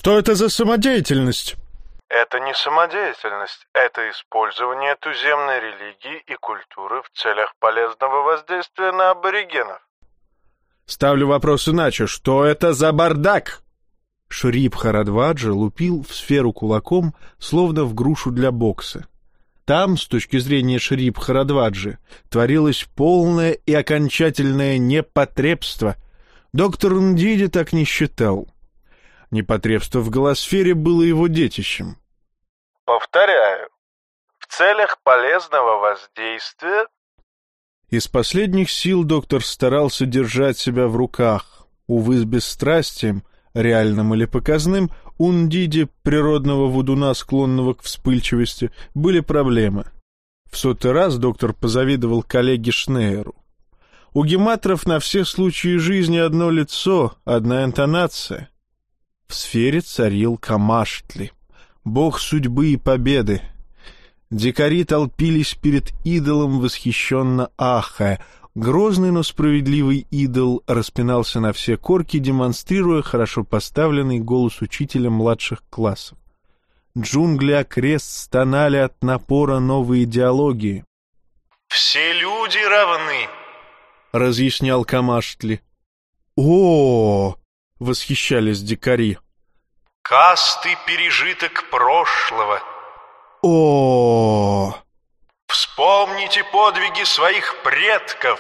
Что это за самодеятельность? Это не самодеятельность, это использование туземной религии и культуры в целях полезного воздействия на аборигенов. Ставлю вопрос иначе. Что это за бардак? Шрип Харадваджа лупил в сферу кулаком, словно в грушу для бокса. Там, с точки зрения Шрип Харадваджи, творилось полное и окончательное непотребство. Доктор Ндиди так не считал. Непотребство в голосфере было его детищем. Повторяю, в целях полезного воздействия... Из последних сил доктор старался держать себя в руках. Увы, с бесстрастием, реальным или показным, у Ндиди, природного вудуна, склонного к вспыльчивости, были проблемы. В сотый раз доктор позавидовал коллеге Шнейеру. У гематров на все случаи жизни одно лицо, одна интонация. В сфере царил Камаштли, бог судьбы и победы. Дикари толпились перед идолом, восхищенно ахая. Грозный, но справедливый идол распинался на все корки, демонстрируя хорошо поставленный голос учителя младших классов. Джунгли окрест стонали от напора новой идеологии. «Все люди равны», — разъяснял Камаштли. «О-о-о!» — восхищались дикари. «Касты — пережиток прошлого». О-о-о! Вспомните подвиги своих предков.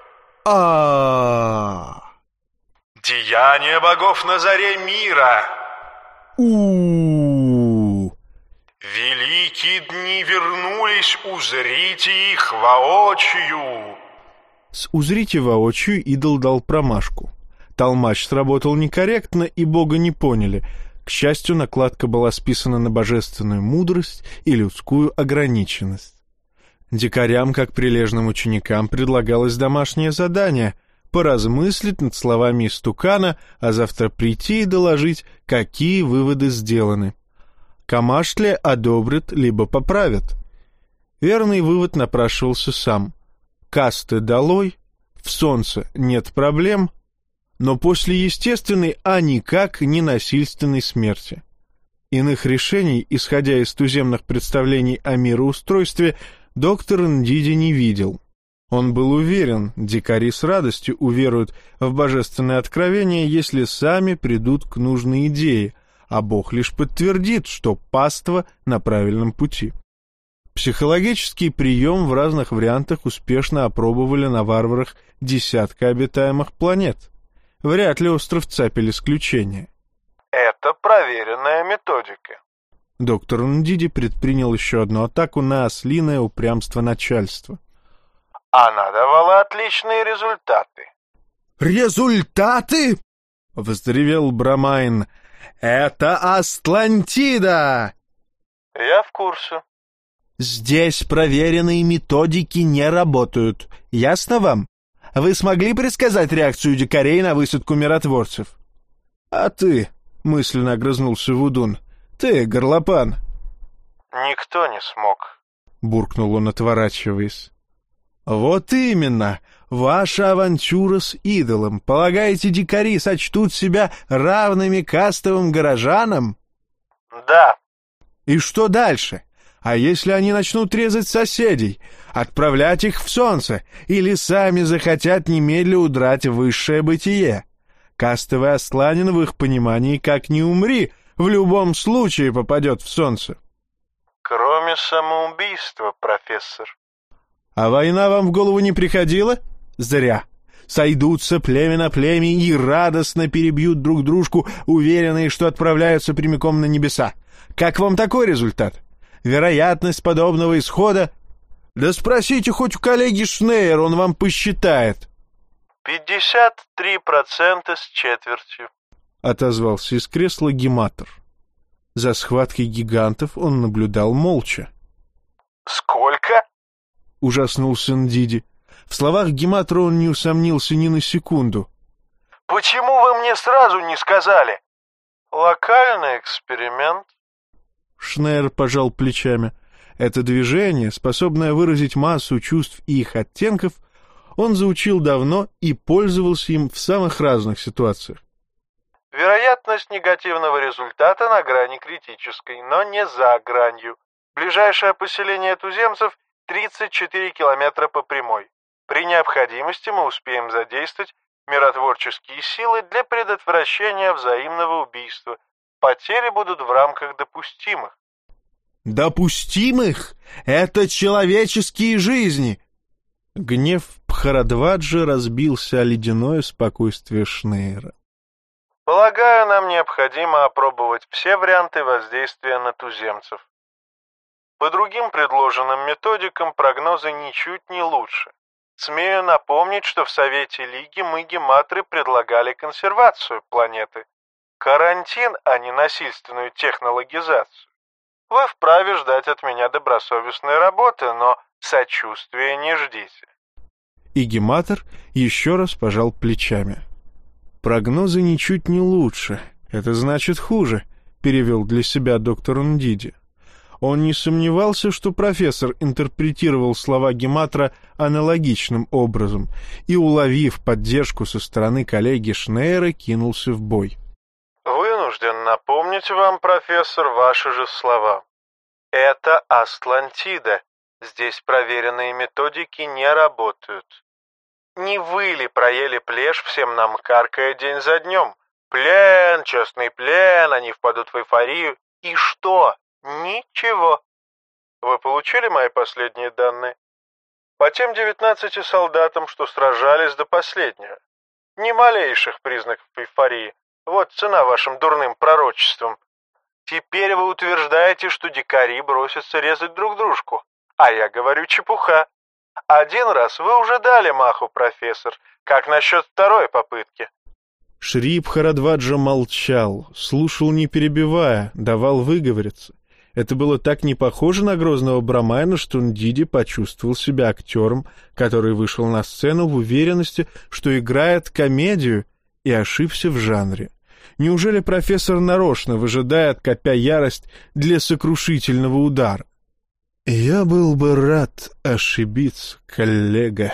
А! Деяния богов на заре мира. У! Великие дни вернулись, узрите их воочию. С «узрите воочию» идол дал промашку. Толмач сработал некорректно, и бога не поняли. К счастью, накладка была списана на божественную мудрость и людскую ограниченность. Дикарям, как прилежным ученикам, предлагалось домашнее задание — поразмыслить над словами истукана, а завтра прийти и доложить, какие выводы сделаны. Камаштли одобрят, либо поправят. Верный вывод напрашивался сам. Касты долой, в солнце нет проблем, но после естественной, а никак не насильственной смерти. Иных решений, исходя из туземных представлений о мироустройстве, доктор Ндиди не видел. Он был уверен, дикари с радостью уверуют в божественное откровение, если сами придут к нужной идее, а Бог лишь подтвердит, что паства на правильном пути. Психологический прием в разных вариантах успешно опробовали на варварах десятка обитаемых планет. Вряд ли остров Цапель исключение. Это проверенная методика. Доктор Ндиди предпринял еще одну атаку на ослиное упрямство начальства. Она давала отличные результаты. «Результаты?» — взревел Брамайн. «Это Атлантида!» Я в курсе. «Здесь проверенные методики не работают. Ясно вам? Вы смогли предсказать реакцию дикарей на высадку миротворцев?» «А ты?» — мысленно огрызнулся Вудун. «Ты, горлопан!» «Никто не смог», — буркнул он, отворачиваясь. «Вот именно! Ваша авантюра с идолом. Полагаете, дикари сочтут себя равными кастовым горожанам?» «Да». «И что дальше? А если они начнут резать соседей, отправлять их в солнце, или сами захотят немедля удрать в высшее бытие? Кастовый асланин в их понимании, как ни умри, в любом случае попадет в солнце». «Кроме самоубийства, профессор». «А война вам в голову не приходила? Зря. Сойдутся племя на племя и радостно перебьют друг дружку, уверенные, что отправляются прямиком на небеса. Как вам такой результат? Вероятность подобного исхода? Да спросите хоть у коллеги Шнейер, он вам посчитает». «Пятьдесят три процента с четвертью», — отозвался из кресла гематор. За схваткой гигантов он наблюдал молча. «Сколько?» — ужаснулся Ндиди. В словах гематора он не усомнился ни на секунду. «Почему вы мне сразу не сказали? Локальный эксперимент». Шнейер пожал плечами. Это движение, способное выразить массу чувств и их оттенков, он заучил давно и пользовался им в самых разных ситуациях. Вероятность негативного результата на грани критической, но не за гранью. Ближайшее поселение туземцев тридцать четыре километра по прямой. При необходимости мы успеем задействовать миротворческие силы для предотвращения взаимного убийства. Потери будут в рамках допустимых. Допустимых? Это человеческие жизни! Гнев Бхарадваджа разбился о ледяное спокойствие Шнейра. Полагаю, нам необходимо опробовать все варианты воздействия на туземцев. По другим предложенным методикам прогнозы ничуть не лучше. Смею напомнить, что в Совете Лиги мы, гематры, предлагали консервацию планеты. Карантин, а не насильственную технологизацию. Вы вправе ждать от меня добросовестной работы, но сочувствия не ждите. И гематр еще раз пожал плечами. «Прогнозы ничуть не лучше. Это значит хуже», — перевел для себя доктор Ндиди. Он не сомневался, что профессор интерпретировал слова гематра аналогичным образом и, уловив поддержку со стороны коллеги Шнейра, кинулся в бой. «Вынужден напомнить вам, профессор, ваши же слова. Это Атлантида. Здесь проверенные методики не работают. Не вы ли проели плешь, всем нам каркая день за днем? Плен, честный плен, они впадут в эйфорию. И что? Ничего. Вы получили мои последние данные? По тем девятнадцати солдатам, что сражались до последнего. Ни малейших признаков эйфории. Вот цена вашим дурным пророчествам. Теперь вы утверждаете, что дикари бросятся резать друг дружку. А я говорю чепуха. Один раз вы уже дали маху, профессор. Как насчет второй попытки? Шри Бхарадваджа молчал, слушал не перебивая, давал выговориться. Это было так не похоже на грозного Брамайна, что Ндиди почувствовал себя актером, который вышел на сцену в уверенности, что играет комедию, и ошибся в жанре. Неужели профессор нарочно выжидает, копя ярость для сокрушительного удара? «Я был бы рад ошибиться, коллега».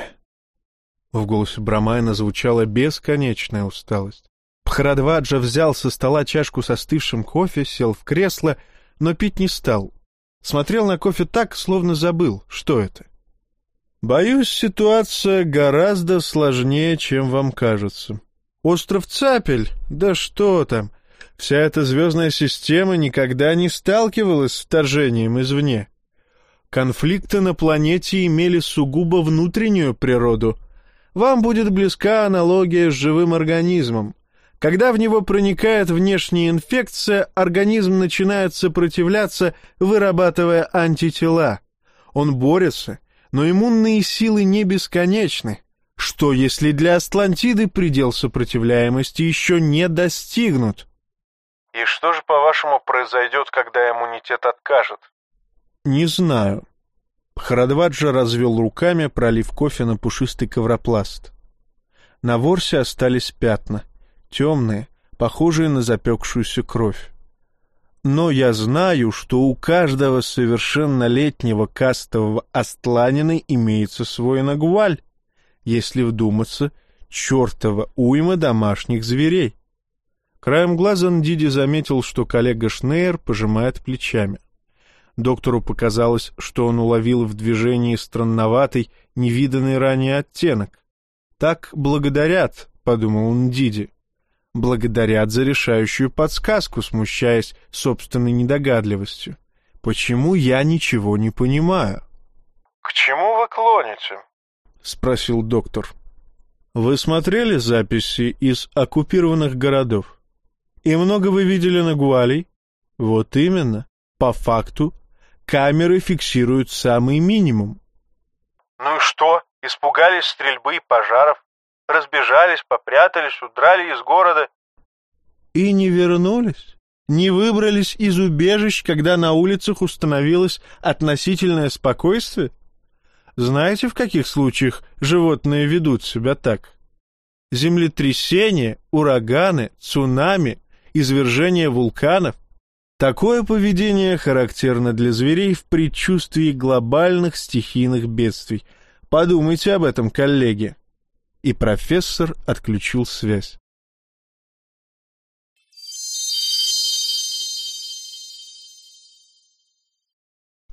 В голосе Брамайна звучала бесконечная усталость. Бхарадваджа взял со стола чашку с остывшим кофе, сел в кресло, но пить не стал. Смотрел на кофе так, словно забыл, что это. «Боюсь, ситуация гораздо сложнее, чем вам кажется. Остров Цапель? Да что там! Вся эта звездная система никогда не сталкивалась с вторжением извне. Конфликты на планете имели сугубо внутреннюю природу. Вам будет близка аналогия с живым организмом. Когда в него проникает внешняя инфекция, организм начинает сопротивляться, вырабатывая антитела. Он борется, но иммунные силы не бесконечны. Что, если для Атлантиды предел сопротивляемости еще не достигнут? И что же, по-вашему, произойдет, когда иммунитет откажет? Не знаю. Бхарадваджа развел руками, пролив кофе на пушистый ковропласт. На ворсе остались пятна, темные, похожие на запекшуюся кровь. Но я знаю, что у каждого совершеннолетнего кастового астланина имеется свой нагваль, если вдуматься, чертова уйма домашних зверей. Краем глаза Ндиди заметил, что коллега Шнейр пожимает плечами. Доктору показалось, что он уловил в движении странноватый, невиданный ранее оттенок. «Так благодарят», — подумал Ндиди. «Благодарят за решающую подсказку», смущаясь собственной недогадливостью. «Почему я ничего не понимаю?» «К чему вы клоните?» — спросил доктор. «Вы смотрели записи из оккупированных городов? И много вы видели нагуалей?» «Вот именно. По факту камеры фиксируют самый минимум». «Ну и что? Испугались стрельбы и пожаров? Разбежались, попрятались, удрали из города?» «И не вернулись? Не выбрались из убежищ, когда на улицах установилось относительное спокойствие? Знаете, в каких случаях животные ведут себя так? Землетрясения, ураганы, цунами, извержение вулканов. Такое поведение характерно для зверей в предчувствии глобальных стихийных бедствий. Подумайте об этом, коллеги». И профессор отключил связь.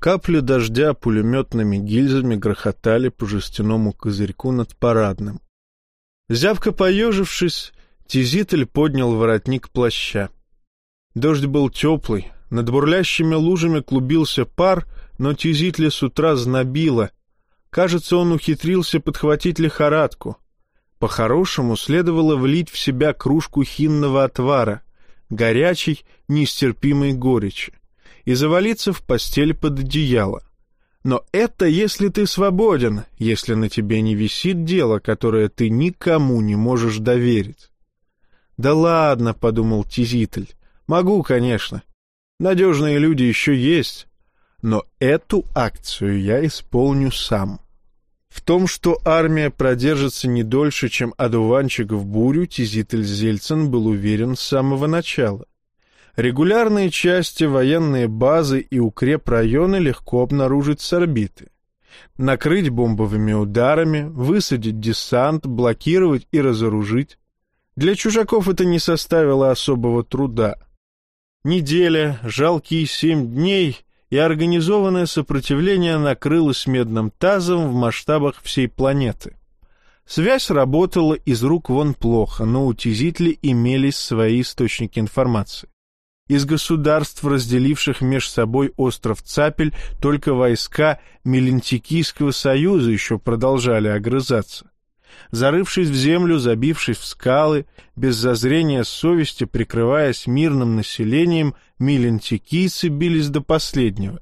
Капли дождя пулеметными гильзами грохотали по жестяному козырьку над парадным. Зябко поежившись, Тизитель поднял воротник плаща. Дождь был теплый, над бурлящими лужами клубился пар, но Тизителя с утра знобило. Кажется, он ухитрился подхватить лихорадку. По-хорошему следовало влить в себя кружку хинного отвара, горячей, нестерпимой горечи, и завалиться в постель под одеяло. Но это если ты свободен, если на тебе не висит дело, которое ты никому не можешь доверить. «Да ладно», — подумал Тизитель, — «могу, конечно. Надежные люди еще есть, но эту акцию я исполню сам». В том, что армия продержится не дольше, чем одуванчик в бурю, Тизитель-Зельцин был уверен с самого начала. Регулярные части, военные базы и укрепрайоны легко обнаружить с орбиты. Накрыть бомбовыми ударами, высадить десант, блокировать и разоружить. Для чужаков это не составило особого труда. Неделя, жалкие семь дней, и организованное сопротивление накрылось медным тазом в масштабах всей планеты. Связь работала из рук вон плохо, но у Тизителя имелись свои источники информации. Из государств, разделивших меж собой остров Цапель, только войска Мелентикийского союза еще продолжали огрызаться. Зарывшись в землю, забившись в скалы, без зазрения совести, прикрываясь мирным населением, мелентикийцы бились до последнего.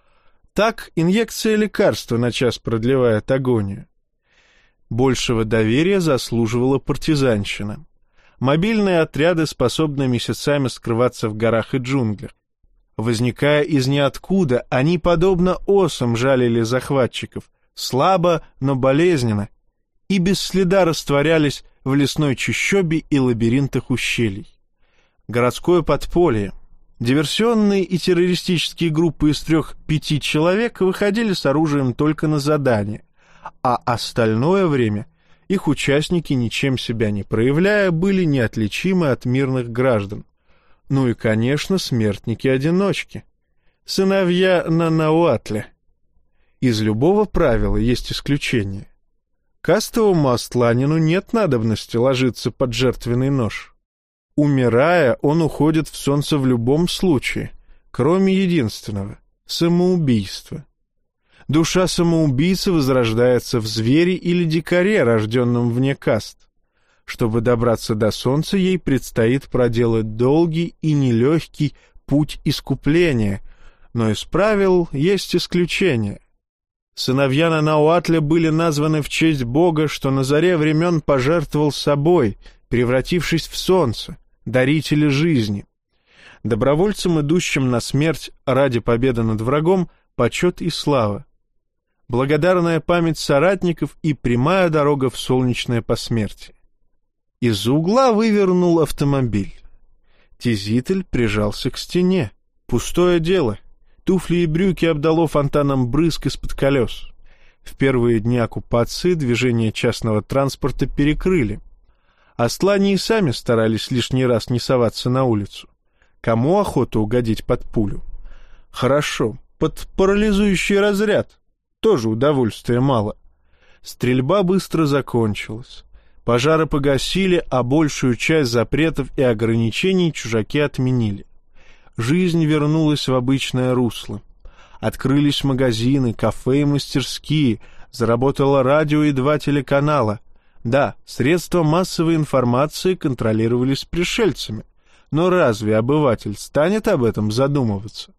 Так инъекция лекарства на час продлевает агонию. Большего доверия заслуживала партизанщина. Мобильные отряды способны месяцами скрываться в горах и джунглях. Возникая из ниоткуда, они, подобно осам, жалили захватчиков, слабо, но болезненно, и без следа растворялись в лесной чащобе и лабиринтах ущелий. Городское подполье. Диверсионные и террористические группы из трех-пяти человек выходили с оружием только на задание, а остальное время их участники, ничем себя не проявляя, были неотличимы от мирных граждан. Ну и, конечно, смертники-одиночки. Сыновья Нанауатля. Из любого правила есть исключение. Кастовому остланину нет надобности ложиться под жертвенный нож. Умирая, он уходит в солнце в любом случае, кроме единственного — самоубийства. Душа самоубийцы возрождается в звере или дикаре, рожденном вне каст. Чтобы добраться до солнца, ей предстоит проделать долгий и нелегкий путь искупления, но из правил есть исключения. Сыновья Нанауатля были названы в честь Бога, что на заре времен пожертвовал собой, превратившись в солнце, дарителя жизни. Добровольцам, идущим на смерть ради победы над врагом, почет и слава. Благодарная память соратников и прямая дорога в солнечное посмертие. Из-за угла вывернул автомобиль. Тизитель прижался к стене. Пустое дело. Туфли и брюки обдало фонтаном брызг из-под колес. В первые дни оккупации движение частного транспорта перекрыли. Остлане и сами старались лишний раз не соваться на улицу. Кому охота угодить под пулю? Хорошо, под парализующий разряд. Тоже удовольствия мало. Стрельба быстро закончилась. Пожары погасили, а большую часть запретов и ограничений чужаки отменили. Жизнь вернулась в обычное русло. Открылись магазины, кафе и мастерские, заработало радио и два телеканала. Да, средства массовой информации контролировались пришельцами, но разве обыватель станет об этом задумываться?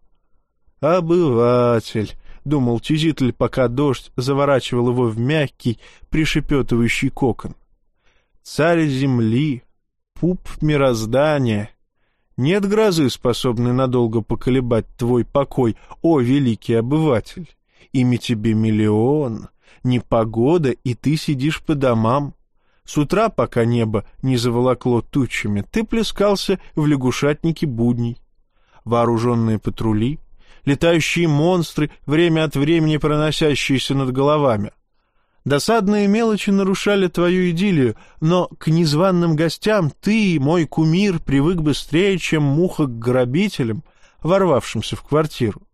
«Обыватель», — думал Тизитель, пока дождь заворачивал его в мягкий, пришепетывающий кокон. «Царь земли, пуп мироздания. Нет грозы, способной надолго поколебать твой покой, о великий обыватель. Ими тебе миллион, непогода, и ты сидишь по домам. С утра, пока небо не заволокло тучами, ты плескался в лягушатнике будней. Вооруженные патрули, летающие монстры, время от времени проносящиеся над головами. Досадные мелочи нарушали твою идиллию, но к незваным гостям ты, мой кумир, привык быстрее, чем муха к грабителям, ворвавшимся в квартиру.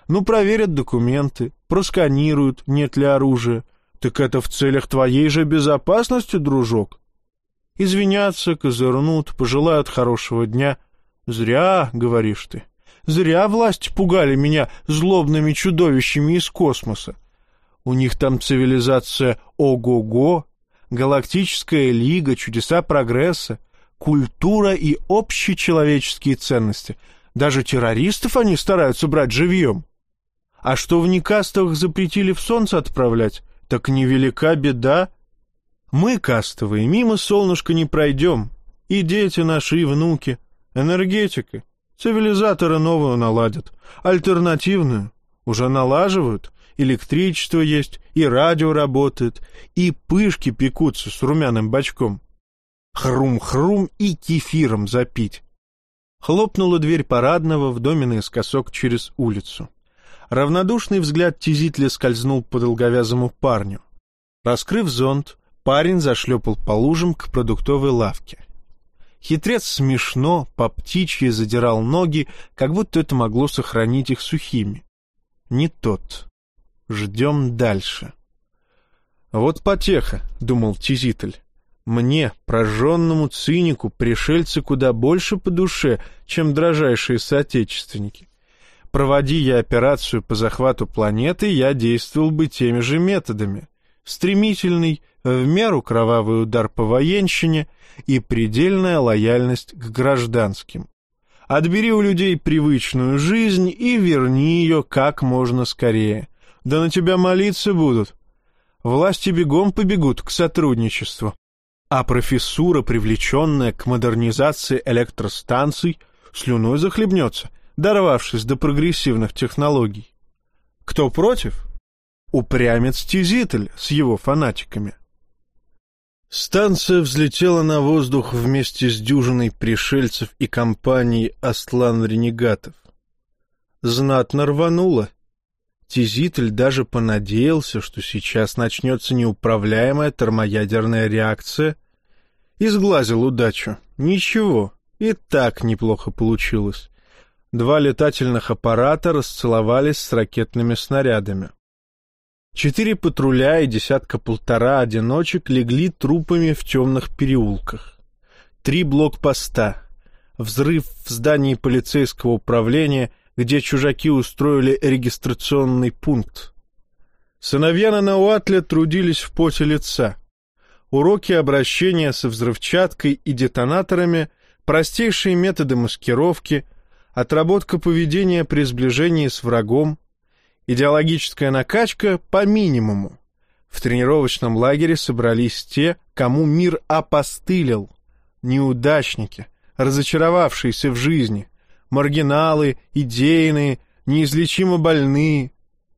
Ну, проверят документы, просканируют, нет ли оружия. Так это в целях твоей же безопасности, дружок. Извинятся, козырнут, пожелают хорошего дня. Зря, говоришь ты, зря власти пугали меня злобными чудовищами из космоса. У них там цивилизация ого-го, галактическая лига, чудеса прогресса, культура и общечеловеческие ценности. Даже террористов они стараются брать живьем. А что в некастовых запретили в солнце отправлять, так невелика беда. Мы, кастовые, мимо солнышка не пройдем. И дети наши, и внуки. Энергетика. Цивилизаторы новую наладят. Альтернативную. Уже налаживают. Электричество есть, и радио работает, и пышки пекутся с румяным бачком. Хрум-хрум и кефиром запить. Хлопнула дверь парадного в доме наискосок через улицу. Равнодушный взгляд Тизитля скользнул по долговязому парню. Раскрыв зонт, парень зашлепал по лужам к продуктовой лавке. Хитрец смешно, по птичьи задирал ноги, как будто это могло сохранить их сухими. Не тот. Ждем дальше. Вот потеха, — думал Тизитль. Мне, прожженному цинику, пришельцы куда больше по душе, чем дрожайшие соотечественники. Проводи я операцию по захвату планеты, я действовал бы теми же методами. Стремительный, в меру кровавый удар по военщине и предельная лояльность к гражданским. Отбери у людей привычную жизнь и верни ее как можно скорее. Да на тебя молиться будут. Власти бегом побегут к сотрудничеству. А профессура, привлеченная к модернизации электростанций, слюной захлебнется, дорвавшись до прогрессивных технологий. Кто против? Упрямец Тизитль с его фанатиками. Станция взлетела на воздух вместе с дюжиной пришельцев и компанией Астлан-ренегатов. Знатно рвануло. Тизитль даже понадеялся, что сейчас начнется неуправляемая термоядерная реакция, и сглазил удачу. Ничего, и так неплохо получилось. Два летательных аппарата расцеловались с ракетными снарядами. Четыре патруля и десятка-полтора одиночек легли трупами в темных переулках. Три блокпоста. Взрыв в здании полицейского управления, где чужаки устроили регистрационный пункт. Сыновья Нанауатля трудились в поте лица. Уроки обращения со взрывчаткой и детонаторами, простейшие методы маскировки, отработка поведения при сближении с врагом, идеологическая накачка по минимуму. В тренировочном лагере собрались те, кому мир опостылил, неудачники, разочаровавшиеся в жизни, маргиналы, идейные, неизлечимо больные.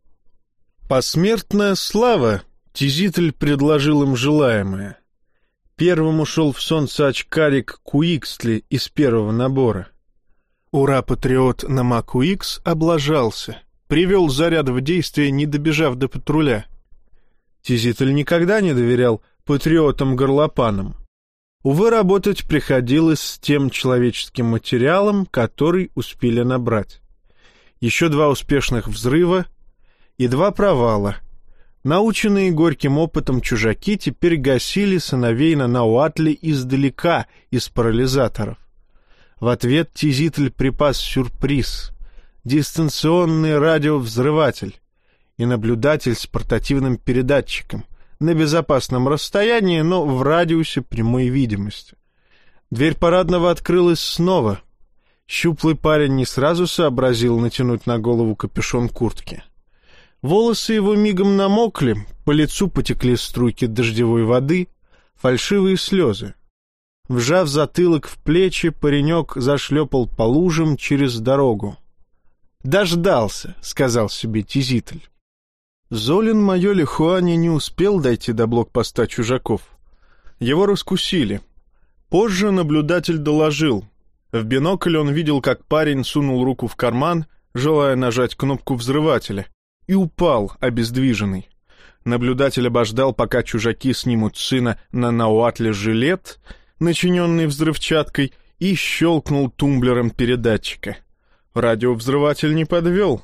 Посмертная слава, Тизитль предложил им желаемое. Первым ушел в солнце очкарик Куиксли из первого набора. Ура-патриот на Макуикс облажался, привел заряд в действие, не добежав до патруля. Тизитль никогда не доверял патриотам-горлопанам. Увы, работать приходилось с тем человеческим материалом, который успели набрать. Еще два успешных взрыва и два провала. Наученные горьким опытом чужаки теперь гасили сыновей Нанауатли издалека, из парализаторов. В ответ Тизитль припас сюрприз — дистанционный радиовзрыватель и наблюдатель с портативным передатчиком на безопасном расстоянии, но в радиусе прямой видимости. Дверь парадного открылась снова. Щуплый парень не сразу сообразил натянуть на голову капюшон куртки. Волосы его мигом намокли, по лицу потекли струйки дождевой воды, фальшивые слезы. Вжав затылок в плечи, паренек зашлепал по лужам через дорогу. «Дождался», — сказал себе Тизитль. Золин Майоли Хуани не успел дойти до блокпоста чужаков. Его раскусили. Позже наблюдатель доложил. В бинокль он видел, как парень сунул руку в карман, желая нажать кнопку взрывателя, и упал, обездвиженный. Наблюдатель обождал, пока чужаки снимут с сына Нанауатля жилет, начиненный взрывчаткой, и щелкнул тумблером передатчика. Радиовзрыватель не подвел.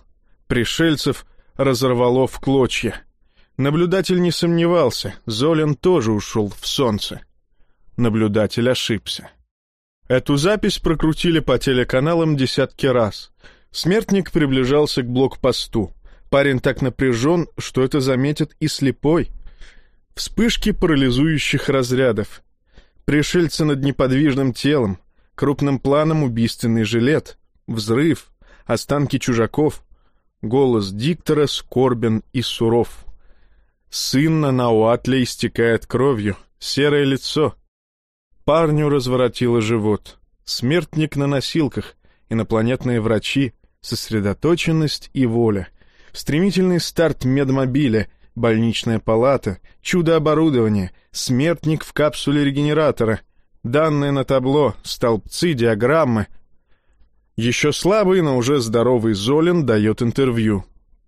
Пришельцев разорвало в клочья. Наблюдатель не сомневался, Золин тоже ушел в солнце. Наблюдатель ошибся. Эту запись прокрутили по телеканалам десятки раз. Смертник приближался к блокпосту. Парень так напряжен, что это заметит и слепой. Вспышки парализующих разрядов. Пришельцы над неподвижным телом. Крупным планом убийственный жилет. Взрыв. Останки чужаков. Голос диктора скорбен и суров. Сын на Науатле истекает кровью. Серое лицо. Парню разворотило живот. Смертник на носилках. Инопланетные врачи. Сосредоточенность и воля. Стремительный старт медмобиля. Больничная палата. Чудо-оборудование. Смертник в капсуле регенератора. Данные на табло. Столбцы, диаграммы. Еще слабый, но уже здоровый Золин дает интервью.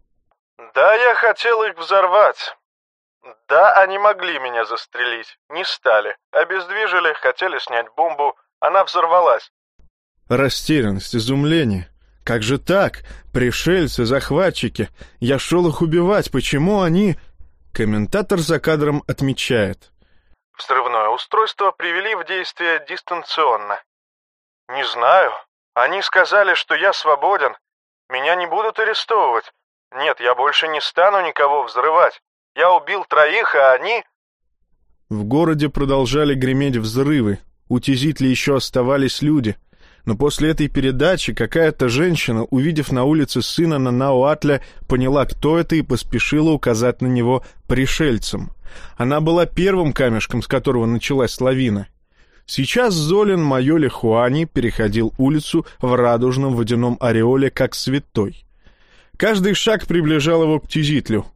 Да, я хотел их взорвать. Да, они могли меня застрелить. Не стали. Обездвижили, хотели снять бомбу. Она взорвалась. Растерянность, изумление. Как же так? Пришельцы, захватчики. Я шел их убивать. Почему они... Комментатор за кадром отмечает. Взрывное устройство привели в действие дистанционно. Не знаю. Они сказали, что я свободен. Меня не будут арестовывать. Нет, я больше не стану никого взрывать. Я убил троих, а они... В городе продолжали греметь взрывы. У Тизитли еще оставались люди. Но после этой передачи какая-то женщина, увидев на улице сына на Науатле, поняла, кто это, и поспешила указать на него пришельцам. Она была первым камешком, с которого началась лавина. Сейчас Золин Майоли Хуани переходил улицу в радужном водяном ореоле, как святой. Каждый шаг приближал его к Тизитлю.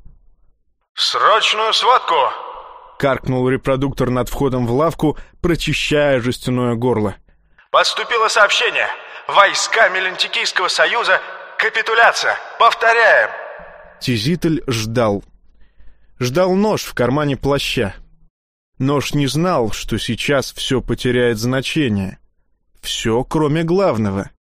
«Срочную сводку!» — каркнул репродуктор над входом в лавку, прочищая жестяное горло. «Поступило сообщение. Войска Мелентикийского союза. Капитуляция. Повторяем!» Тизитль ждал. Ждал нож в кармане плаща. Нож не знал, что сейчас все потеряет значение. Все, кроме главного.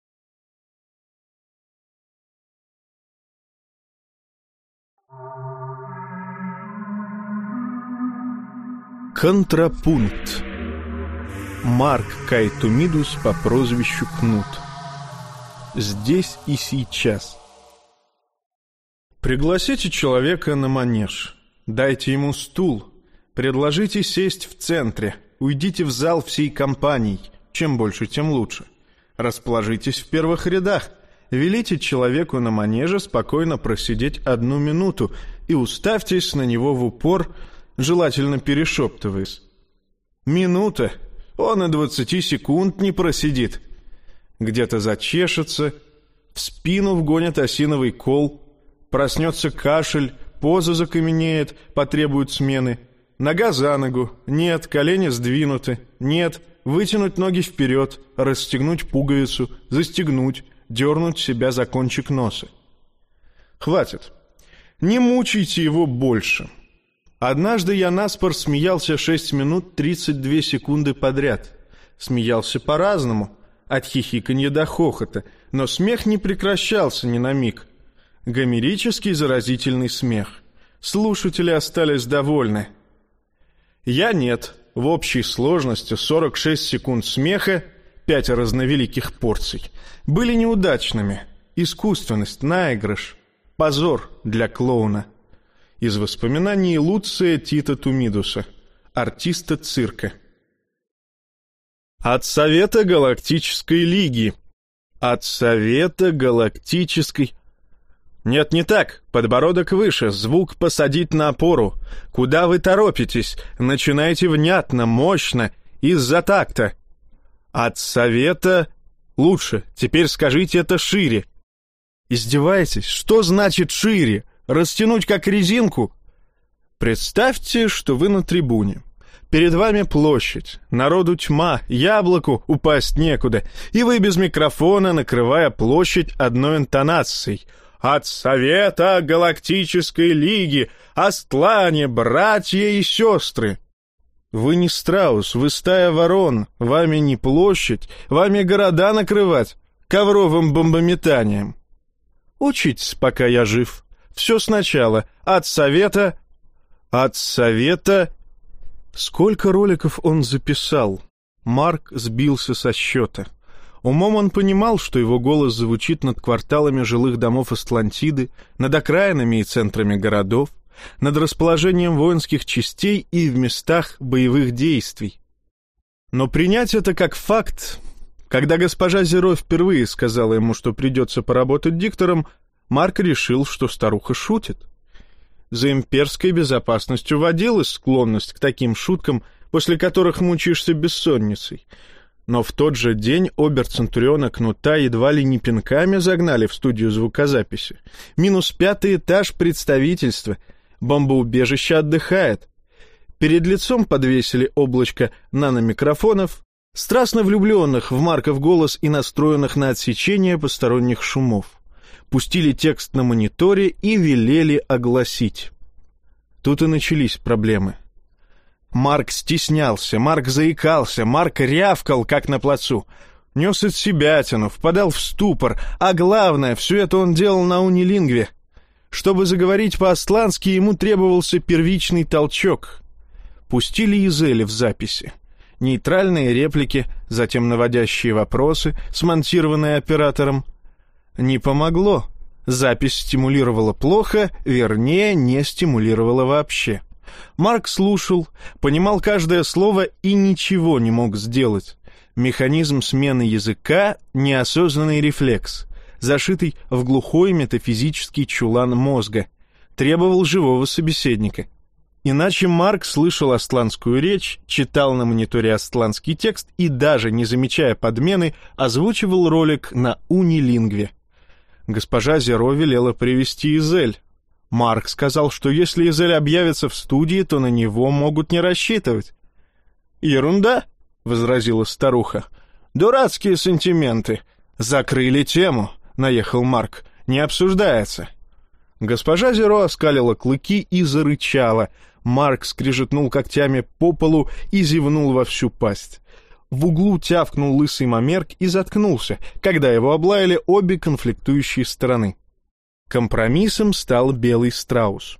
Контрапункт. Марк Кайтумидус по прозвищу Кнут. Здесь и сейчас. Пригласите человека на манеж. Дайте ему стул. Предложите сесть в центре. Уйдите в зал всей компанией. Чем больше, тем лучше. Расположитесь в первых рядах. Велите человеку на манеже спокойно просидеть одну минуту и уставьтесь на него в упор, желательно перешептываясь. Минута. Он и двадцати секунд не просидит. Где-то зачешется, в спину вгонят осиновый кол, проснется кашель, поза закаменеет, потребует смены. Нога за ногу, нет, колени сдвинуты, нет, вытянуть ноги вперед, расстегнуть пуговицу, застегнуть, дернуть себя за кончик носа. Хватит. Не мучайте его больше. Однажды я наспор смеялся шесть минут тридцать две секунды подряд. Смеялся по-разному, от хихиканья до хохота, но смех не прекращался ни на миг. Гомерический заразительный смех. Слушатели остались довольны. Я нет. В общей сложности сорок шесть секунд смеха, пять разновеликих порций, были неудачными. Искусственность, наигрыш, позор для клоуна. Из воспоминаний Луция Тита Тумидуса, артиста цирка. От Совета Галактической Лиги. От Совета Галактической... Нет, не так. Подбородок выше, звук посадить на опору. Куда вы торопитесь? Начинайте внятно, мощно, из-за такта. От Совета... Лучше, теперь скажите это шире. Издеваетесь? Что значит шире? Растянуть как резинку? Представьте, что вы на трибуне. Перед вами площадь, народу тьма, яблоку упасть некуда, и вы без микрофона, накрывая площадь одной интонацией. От Совета Галактической Лиги, Астлане, братья и сестры. Вы не страус, вы стая ворон, вами не площадь, вами города накрывать ковровым бомбометанием. Учитесь, пока я жив. Все сначала. От совета... От совета... Сколько роликов он записал? Марк сбился со счета. Умом он понимал, что его голос звучит над кварталами жилых домов Атлантиды, над окраинами и центрами городов, над расположением воинских частей и в местах боевых действий. Но принять это как факт... Когда госпожа Зеро впервые сказала ему, что придется поработать диктором, Марк решил, что старуха шутит. За имперской безопасностью водилась склонность к таким шуткам, после которых мучаешься бессонницей. Но в тот же день обер-центуриона Кнута едва ли не пинками загнали в студию звукозаписи. Минус пятый этаж представительства. Бомбоубежище отдыхает. Перед лицом подвесили облачко наномикрофонов, страстно влюбленных в Марков голос и настроенных на отсечение посторонних шумов. Пустили текст на мониторе и велели огласить. Тут и начались проблемы. Марк стеснялся, Марк заикался, Марк рявкал, как на плацу. Нес от себятину, впадал в ступор, а главное, все это он делал на унилингве. Чтобы заговорить по-аслански, ему требовался первичный толчок. Пустили Изели в записи. Нейтральные реплики, затем наводящие вопросы, смонтированные оператором. Не помогло. Запись стимулировала плохо, вернее, не стимулировала вообще. Марк слушал, понимал каждое слово и ничего не мог сделать. Механизм смены языка — неосознанный рефлекс, зашитый в глухой метафизический чулан мозга, требовал живого собеседника. Иначе Марк слышал асланскую речь, читал на мониторе асланский текст и, даже не замечая подмены, озвучивал ролик на унилингве. Госпожа Зеро велела привести Изель. Марк сказал, что если Изель объявится в студии, то на него могут не рассчитывать. «Ерунда», — возразила старуха. «Дурацкие сантименты. Закрыли тему», — наехал Марк. «Не обсуждается». Госпожа Зеро оскалила клыки и зарычала. Марк скрежетнул когтями по полу и зевнул во всю пасть. В углу тявкнул лысый мамерк и заткнулся, когда его облаяли обе конфликтующие стороны. Компромиссом стал белый страус.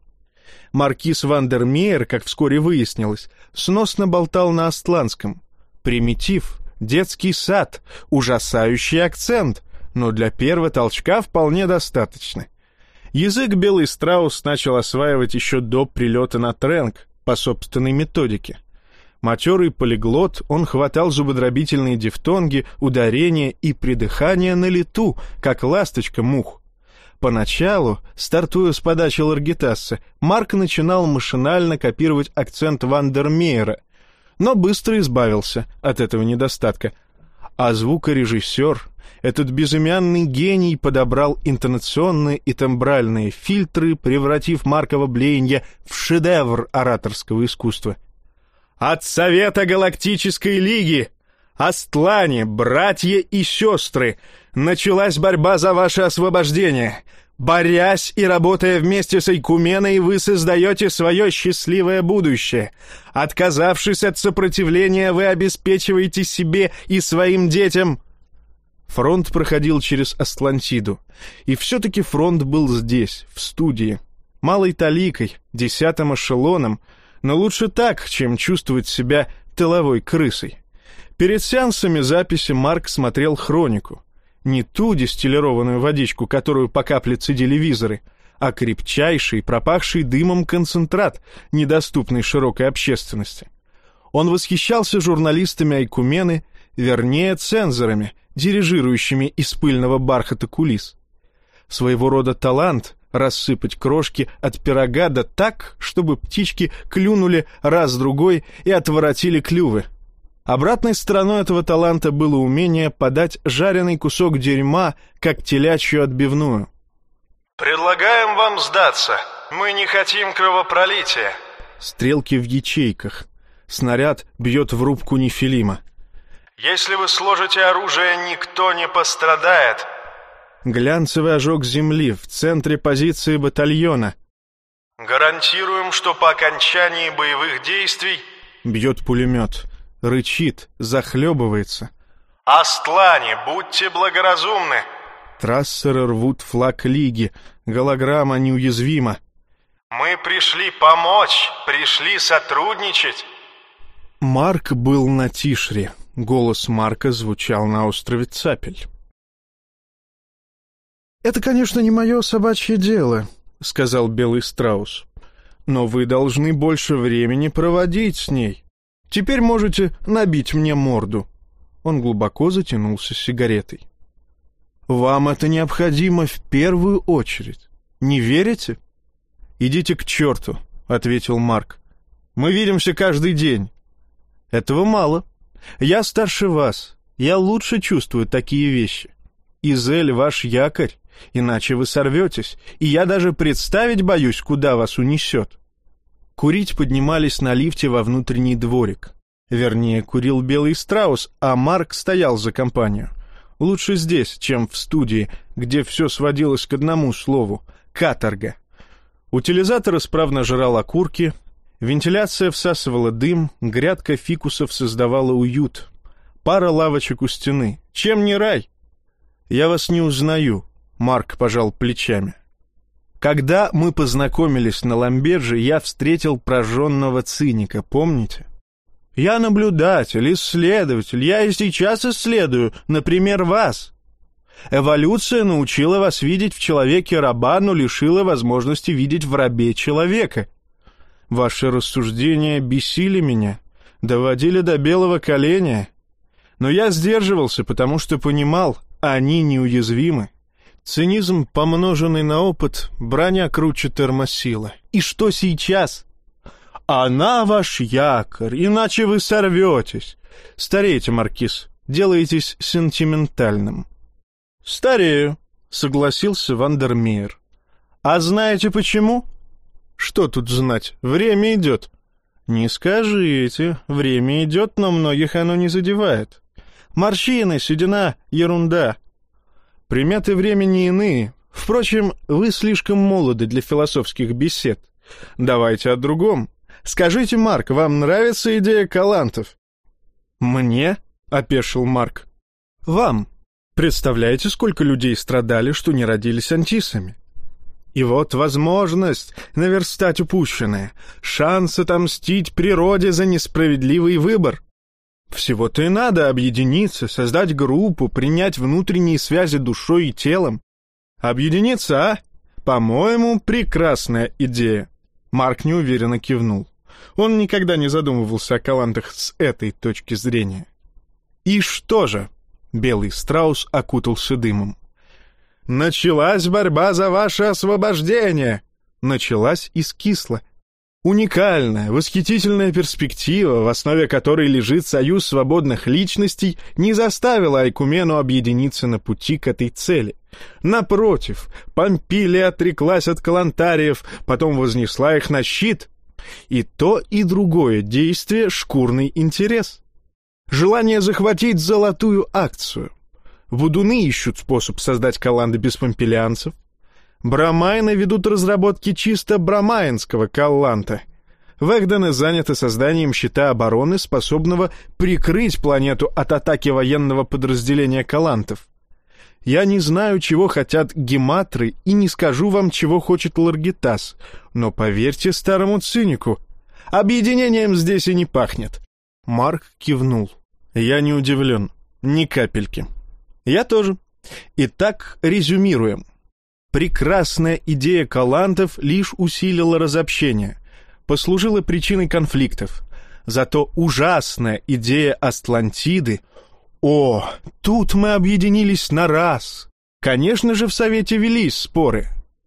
Маркиз Вандермеер, как вскоре выяснилось, сносно болтал на асланском. Примитив, детский сад, ужасающий акцент, но для первого толчка вполне достаточно. Язык белый страус начал осваивать еще до прилета на Тренк по собственной методике. Матерый полиглот, он хватал зубодробительные дифтонги, ударения и придыхания на лету, как ласточка мух. Поначалу, стартуя с подачи Ларгитаса, Марк начинал машинально копировать акцент Вандермеера, но быстро избавился от этого недостатка. А звукорежиссер, этот безымянный гений, подобрал интонационные и тембральные фильтры, превратив Маркова блеяние в шедевр ораторского искусства. «От Совета Галактической Лиги! Астлане, братья и сестры! Началась борьба за ваше освобождение! Борясь и работая вместе с Айкуменой, вы создаете свое счастливое будущее. Отказавшись от сопротивления, вы обеспечиваете себе и своим детям...» Фронт проходил через Атлантиду, и все-таки фронт был здесь, в студии, малой таликой, десятым эшелоном, но лучше так, чем чувствовать себя тыловой крысой. Перед сеансами записи Марк смотрел хронику. Не ту дистиллированную водичку, которую по капле цедили визоры, а крепчайший, пропахший дымом концентрат, недоступный широкой общественности. Он восхищался журналистами Айкумены, вернее, цензорами, дирижирующими из пыльного бархата кулис. Своего рода талант — рассыпать крошки от пирога да так, чтобы птички клюнули раз-другой и отворотили клювы. Обратной стороной этого таланта было умение подать жареный кусок дерьма, как телячью отбивную. «Предлагаем вам сдаться. Мы не хотим кровопролития». Стрелки в ячейках. Снаряд бьет в рубку нефилима. «Если вы сложите оружие, никто не пострадает». Глянцевый ожог земли в центре позиции батальона. «Гарантируем, что по окончании боевых действий...» Бьет пулемет. Рычит, захлебывается. «Астлане, будьте благоразумны». Трассеры рвут флаг Лиги. Голограмма неуязвима. Мы пришли помочь, пришли сотрудничать. Марк был на Тишре. Голос Марка звучал на острове Цапель. «Это, конечно, не мое собачье дело», — сказал Белый страус. «Но вы должны больше времени проводить с ней. Теперь можете набить мне морду». Он глубоко затянулся сигаретой. «Вам это необходимо в первую очередь. Не верите?» «Идите к черту», — ответил Марк. «Мы видимся каждый день». «Этого мало. Я старше вас. Я лучше чувствую такие вещи. Изель ваш якорь, иначе вы сорветесь, и я даже представить боюсь, куда вас унесет». Курить поднимались на лифте во внутренний дворик. Вернее, курил Белый страус, а Марк стоял за компанию. Лучше здесь, чем в студии, где все сводилось к одному слову — каторга. Утилизатор исправно жрал окурки, вентиляция всасывала дым, грядка фикусов создавала уют. Пара лавочек у стены. Чем не рай? «Я вас не узнаю», — Марк пожал плечами. «Когда мы познакомились на Ламберже, я встретил прожженного циника, помните? Я наблюдатель, исследователь, я и сейчас исследую, например, вас. Эволюция научила вас видеть в человеке раба, но лишила возможности видеть в рабе человека. Ваши рассуждения бесили меня, доводили до белого коленя. Но я сдерживался, потому что понимал, они неуязвимы. Цинизм, помноженный на опыт, броня круче термосила. И что сейчас? Она ваш якорь, иначе вы сорветесь. Стареете, Маркиз, делаетесь сентиментальным». «Старею», — согласился Вандермеер. «А знаете почему?» «Что тут знать? Время идет». «Не скажите. Время идет, но многих оно не задевает. Морщины, седина — ерунда. Приметы времени иные. Впрочем, вы слишком молоды для философских бесед. Давайте о другом. Скажите, Марк, вам нравится идея калантов?» «Мне?» — опешил Марк. «Вам. Представляете, сколько людей страдали, что не родились антисами? И вот возможность наверстать упущенное, шанс отомстить природе за несправедливый выбор. Всего-то и надо объединиться, создать группу, принять внутренние связи душой и телом. Объединиться, а? По-моему, прекрасная идея». Марк неуверенно кивнул. Он никогда не задумывался о калантах с этой точки зрения. «И что же?» — Белый страус окутался дымом. «Началась борьба за ваше освобождение!» Началась и скисла. Уникальная, восхитительная перспектива, в основе которой лежит союз свободных личностей, не заставила Айкумену объединиться на пути к этой цели. Напротив, Помпилия отреклась от калантариев, потом вознесла их на щит. И то, и другое действие — шкурный интерес. Желание захватить золотую акцию. Вудуны ищут способ создать каланды без помпилианцев. Брамайны ведут разработки чисто брамайнского калланта. Вэгдены заняты созданием щита обороны, способного прикрыть планету от атаки военного подразделения калантов. Я не знаю, чего хотят гематры, и не скажу вам, чего хочет Ларгитас, но поверьте старому цинику, объединением здесь и не пахнет». Марк кивнул. «Я не удивлен. Ни капельки». «Я тоже. Итак, резюмируем. Прекрасная идея калантов лишь усилила разобщение, послужила причиной конфликтов. Зато ужасная идея Астлантиды... О, тут мы объединились на раз. Конечно же, в Совете велись споры.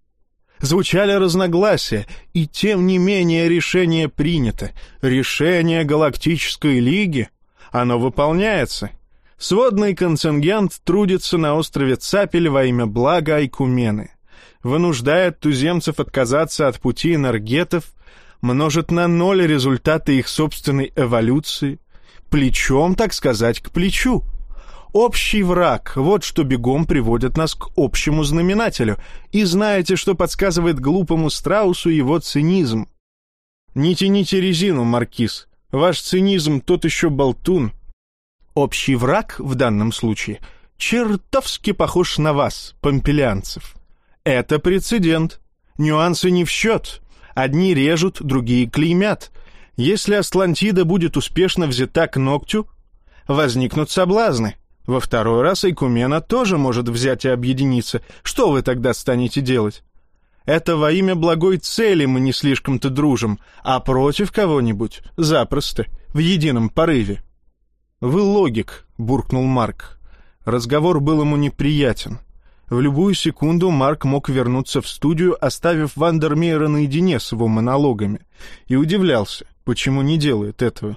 Звучали разногласия, и тем не менее решение принято. Решение Галактической Лиги. Оно выполняется. Сводный контингент трудится на острове Цапель во имя блага Айкумены. Вынуждает туземцев отказаться от пути энергетов, множит на ноль результаты их собственной эволюции. Плечом, так сказать, к плечу. Общий враг — вот что бегом приводит нас к общему знаменателю. И знаете, что подсказывает глупому страусу его цинизм? Не тяните резину, Маркиз. Ваш цинизм тот еще болтун. Общий враг в данном случае — чертовски похож на вас, помпелианцев. Это прецедент. Нюансы не в счет. Одни режут, другие клеймят. Если Атлантида будет успешно взята к ногтю, возникнут соблазны. Во второй раз Айкумена тоже может взять и объединиться. Что вы тогда станете делать? Это во имя благой цели мы не слишком-то дружим, а против кого-нибудь запросто, в едином порыве. «Вы логик», — буркнул Марк. Разговор был ему неприятен. В любую секунду Марк мог вернуться в студию, оставив Вандермеера наедине с его монологами, и удивлялся, почему не делает этого.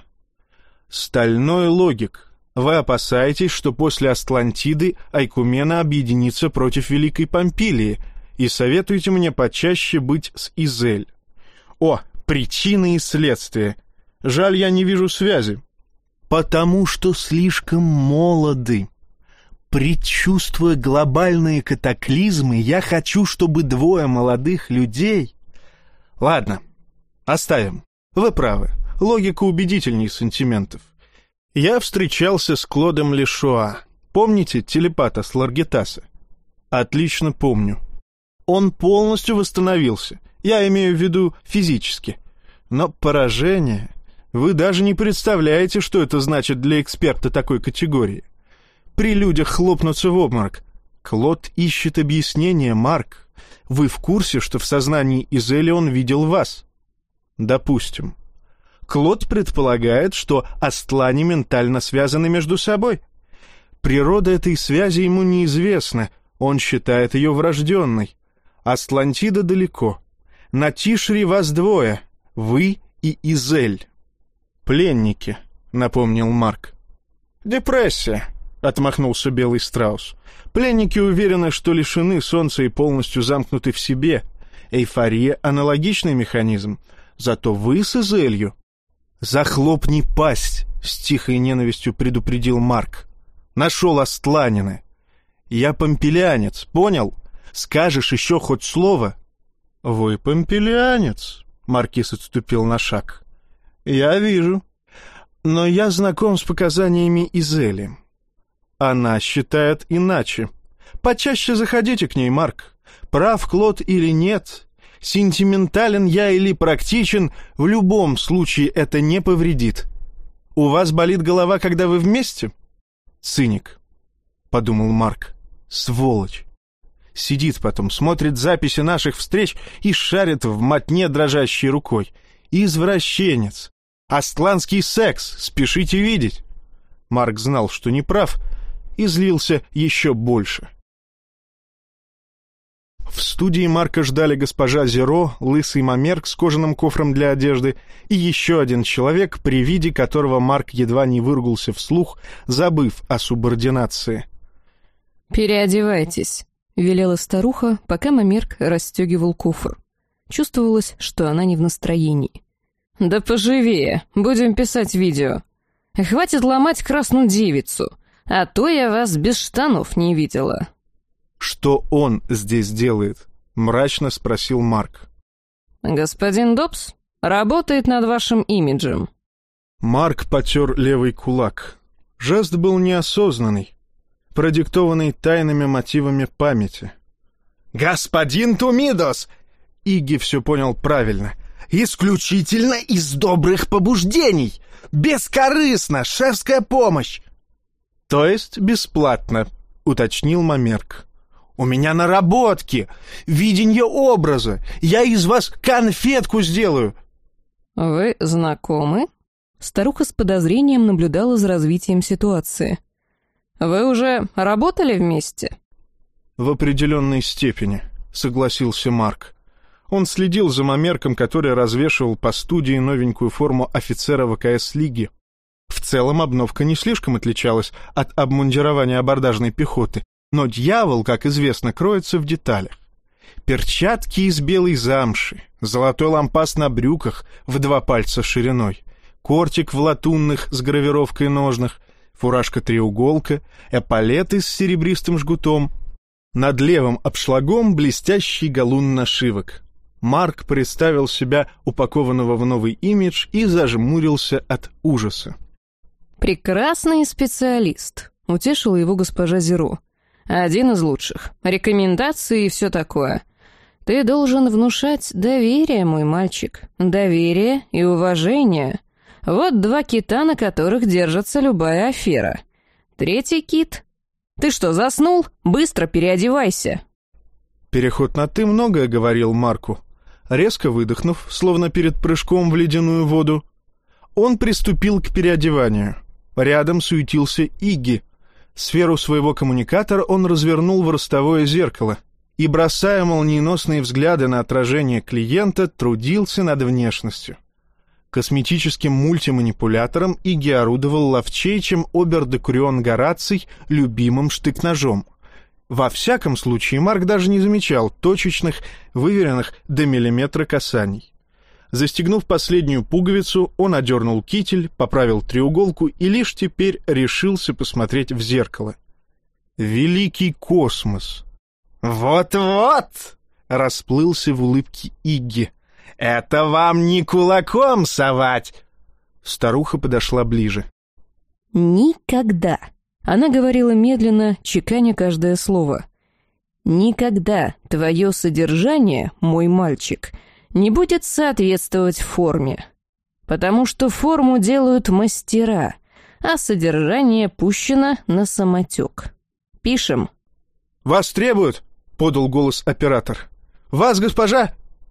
«Стальной логик. Вы опасаетесь, что после Атлантиды Айкумена объединится против Великой Помпилии, и советуете мне почаще быть с Изель. О, причины и следствия. Жаль, я не вижу связи. Потому что слишком молоды. Предчувствуя глобальные катаклизмы, я хочу, чтобы двое молодых людей... Ладно, оставим. Вы правы. Логика убедительней сантиментов. Я встречался с Клодом Лешуа. Помните телепата с Ларгетаса? Отлично помню. Он полностью восстановился. Я имею в виду физически. Но поражение... Вы даже не представляете, что это значит для эксперта такой категории. При людях хлопнуться в обморок. Клод ищет объяснение, Марк. Вы в курсе, что в сознании Изели он видел вас? Допустим. Клод предполагает, что астлани ментально связаны между собой. Природа этой связи ему неизвестна. Он считает ее врожденной. Атлантида далеко. На Тишре вас двое. Вы и Изель. «Пленники», — напомнил Марк. «Депрессия», — отмахнулся белый страус. «Пленники уверены, что лишены солнца и полностью замкнуты в себе. Эйфория — аналогичный механизм. Зато вы с Изелью...» «Захлопни пасть», — с тихой ненавистью предупредил Марк. «Нашел астланина. Я помпелианец, понял? Скажешь еще хоть слово?» «Вы помпелианец», — Маркиз отступил на шаг. «Я вижу. Но я знаком с показаниями Изели. Она считает иначе. Почаще заходите к ней, Марк. Прав Клод или нет, сентиментален я или практичен, в любом случае это не повредит. У вас болит голова, когда вы вместе?» «Циник», — подумал Марк. «Сволочь. Сидит потом, смотрит записи наших встреч и шарит в мотне дрожащей рукой. Извращенец. Астланский секс, спешите видеть». Марк знал, что не прав, и злился еще больше. В студии Марка ждали госпожа Зеро, лысый Мамерк с кожаным кофром для одежды и еще один человек, при виде которого Марк едва не выругался вслух, забыв о субординации. «Переодевайтесь», — велела старуха, пока Мамерк расстегивал кофр. Чувствовалось, что она не в настроении. «Да поживее, будем писать видео. Хватит ломать красную девицу, а то я вас без штанов не видела». «Что он здесь делает?» — мрачно спросил Марк. «Господин Добс работает над вашим имиджем». Марк потер левый кулак. Жест был неосознанный, продиктованный тайными мотивами памяти. «Господин Тумидос!» Игги все понял правильно. «Исключительно из добрых побуждений! Бескорыстно! Шефская помощь!» «То есть бесплатно», — уточнил Мамерк. «У меня наработки, видение образа. Я из вас конфетку сделаю». «Вы знакомы?» Старуха с подозрением наблюдала за развитием ситуации. «Вы уже работали вместе?» «В определенной степени», — согласился Марк. Он следил за Мамерком, который развешивал по студии новенькую форму офицера ВКС-лиги. В целом обновка не слишком отличалась от обмундирования абордажной пехоты, но дьявол, как известно, кроется в деталях. Перчатки из белой замши, золотой лампас на брюках в два пальца шириной, кортик в латунных с гравировкой ножнах, фуражка-треуголка, эполеты с серебристым жгутом. Над левым обшлагом блестящий галун нашивок. Марк представил себя упакованного в новый имидж и зажмурился от ужаса. «Прекрасный специалист. — утешила его госпожа Зеро. «Один из лучших. Рекомендации и все такое. Ты должен внушать доверие, мой мальчик. Доверие и уважение. Вот два кита, на которых держится любая афера. Третий кит... Ты что, заснул? Быстро переодевайся!» Переход на «ты» многое говорил Марку. Резко выдохнув, словно перед прыжком в ледяную воду, он приступил к переодеванию. Рядом суетился Игги. Сферу своего коммуникатора он развернул в ростовое зеркало и, бросая молниеносные взгляды на отражение клиента, трудился над внешностью. Косметическим мультиманипулятором Игги орудовал ловчей, чем обер-декурион Гораций любимым штык-ножом. Во всяком случае, Марк даже не замечал точечных, выверенных до миллиметра касаний. Застегнув последнюю пуговицу, он одернул китель, поправил треуголку и лишь теперь решился посмотреть в зеркало. Великий космос! «Вот-вот!» — расплылся в улыбке Игги. «Это вам не кулаком совать!» Старуха подошла ближе. «Никогда!» — она говорила медленно, чеканя каждое слово. «Никогда твое содержание, мой мальчик, не будет соответствовать форме. Потому что форму делают мастера, а содержание пущено на самотек. Пишем». «Вас требуют!» — подал голос оператор. «Вас, госпожа!»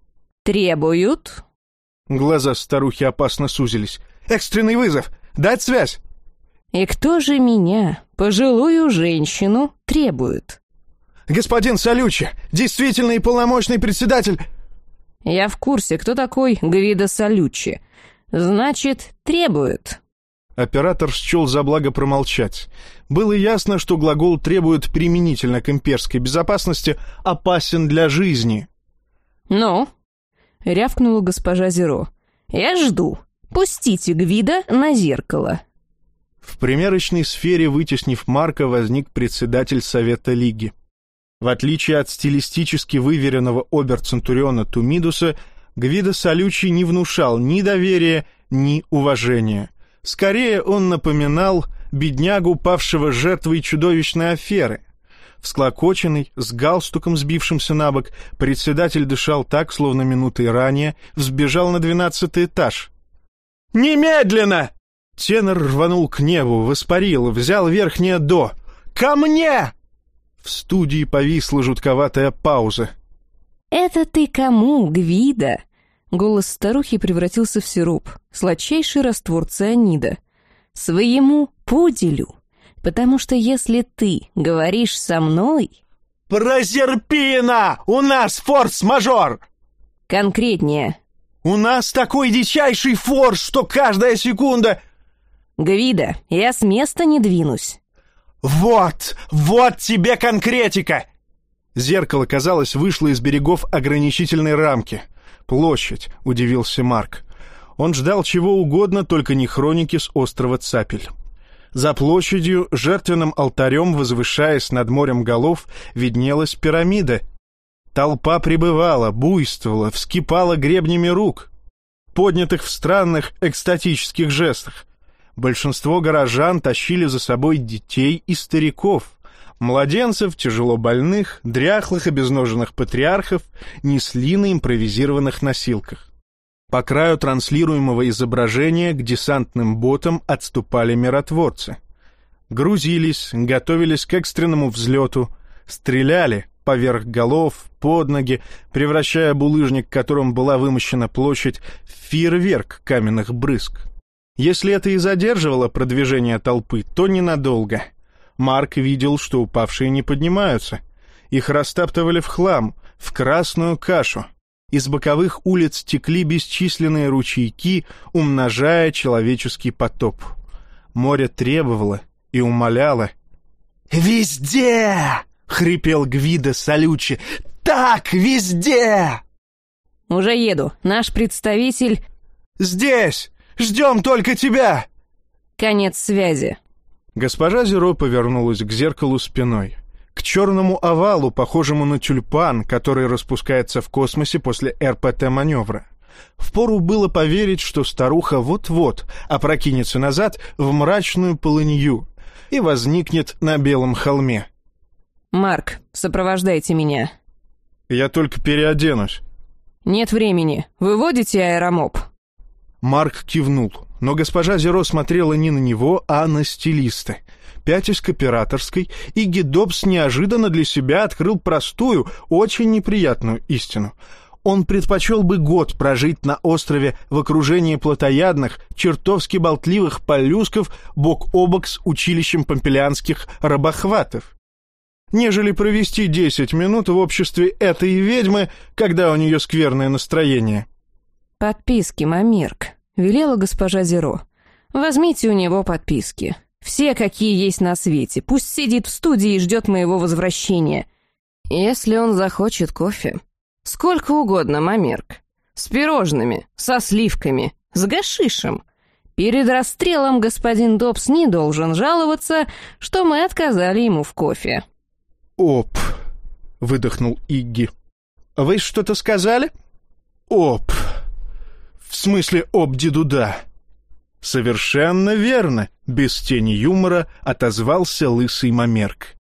«Требуют?» Глаза старухи опасно сузились. «Экстренный вызов! Дать связь!» «И кто же меня, пожилую женщину, требует?» «Господин Салючи, действительный и полномочный председатель...» «Я в курсе, кто такой Гвидо Салючи. Значит, требует». Оператор счел за благо промолчать. Было ясно, что глагол «требует» применительно к имперской безопасности опасен для жизни. «Ну?» — рявкнула госпожа Зеро. «Я жду. Пустите Гвидо на зеркало». В примерочной сфере, вытеснив Марка, возник председатель Совета Лиги. В отличие от стилистически выверенного обер-центуриона Тумидуса, Гвидо Салючи не внушал ни доверия, ни уважения. Скорее, он напоминал беднягу, павшего жертвой чудовищной аферы. Всклокоченный, с галстуком, сбившимся на бок, председатель дышал так, словно минутой ранее взбежал на двенадцатый этаж. «Немедленно!» Тенор рванул к небу, воспарил, взял верхнее «до». «Ко мне!» В студии повисла жутковатая пауза. «Это ты кому, Гвидо?» Голос старухи превратился в сироп, сладчайший раствор цианида. «Своему пуделю. Потому что если ты говоришь со мной...» «Прозерпина! У нас форс-мажор!» «Конкретнее». «У нас такой дичайший форс, что каждая секунда...» «Гвидо, я с места не двинусь». «Вот! Вот тебе конкретика!» Зеркало, казалось, вышло из берегов ограничительной рамки. «Площадь», — удивился Марк. Он ждал чего угодно, только не хроники с острова Цапель. За площадью, жертвенным алтарем, возвышаясь над морем голов, виднелась пирамида. Толпа прибывала, буйствовала, вскипала гребнями рук, поднятых в странных экстатических жестах. Большинство горожан тащили за собой детей и стариков. Младенцев, тяжело больных, дряхлых, обезноженных патриархов несли на импровизированных носилках. По краю транслируемого изображения к десантным ботам отступали миротворцы. Грузились, готовились к экстренному взлету, стреляли поверх голов, под ноги, превращая булыжник, которым была вымощена площадь, в фейерверк каменных брызг. Если это и задерживало продвижение толпы, то ненадолго. Марк видел, что упавшие не поднимаются. Их растаптывали в хлам, в красную кашу. Из боковых улиц текли бесчисленные ручейки, умножая человеческий потоп. Море требовало и умоляло. «Везде!» — хрипел Гвидо Салючи. «Так, везде!» «Уже еду. Наш представитель...» «Здесь! Ждем только тебя!» «Конец связи». Госпожа Зеро повернулась к зеркалу спиной, к черному овалу, похожему на тюльпан, который распускается в космосе после эр пэ тэ-маневра. Впору было поверить, что старуха вот-вот опрокинется назад в мрачную полынью, и возникнет на белом холме. «Марк, сопровождайте меня». «Я только переоденусь». «Нет времени. Выводите аэромоб». Марк кивнул, но госпожа Зеро смотрела не на него, а на стилиста. Пятясь к операторской, Игги Добс неожиданно для себя открыл простую, очень неприятную истину. Он предпочел бы год прожить на острове в окружении плотоядных, чертовски болтливых полюсков бок о бок с училищем помпелианских рабохватов, нежели провести десять минут в обществе этой ведьмы, когда у нее скверное настроение. «Подписки, Мамирк», — велела госпожа Зеро. «Возьмите у него подписки. Все, какие есть на свете. Пусть сидит в студии и ждет моего возвращения. Если он захочет кофе. Сколько угодно, Мамирк. С пирожными, со сливками, с гашишем. Перед расстрелом господин Добс не должен жаловаться, что мы отказали ему в кофе». «Оп», — выдохнул Игги. «Вы что-то сказали?» «Оп. В смысле об-ди-дуда». «Совершенно верно», — без тени юмора отозвался лысый Мамерк.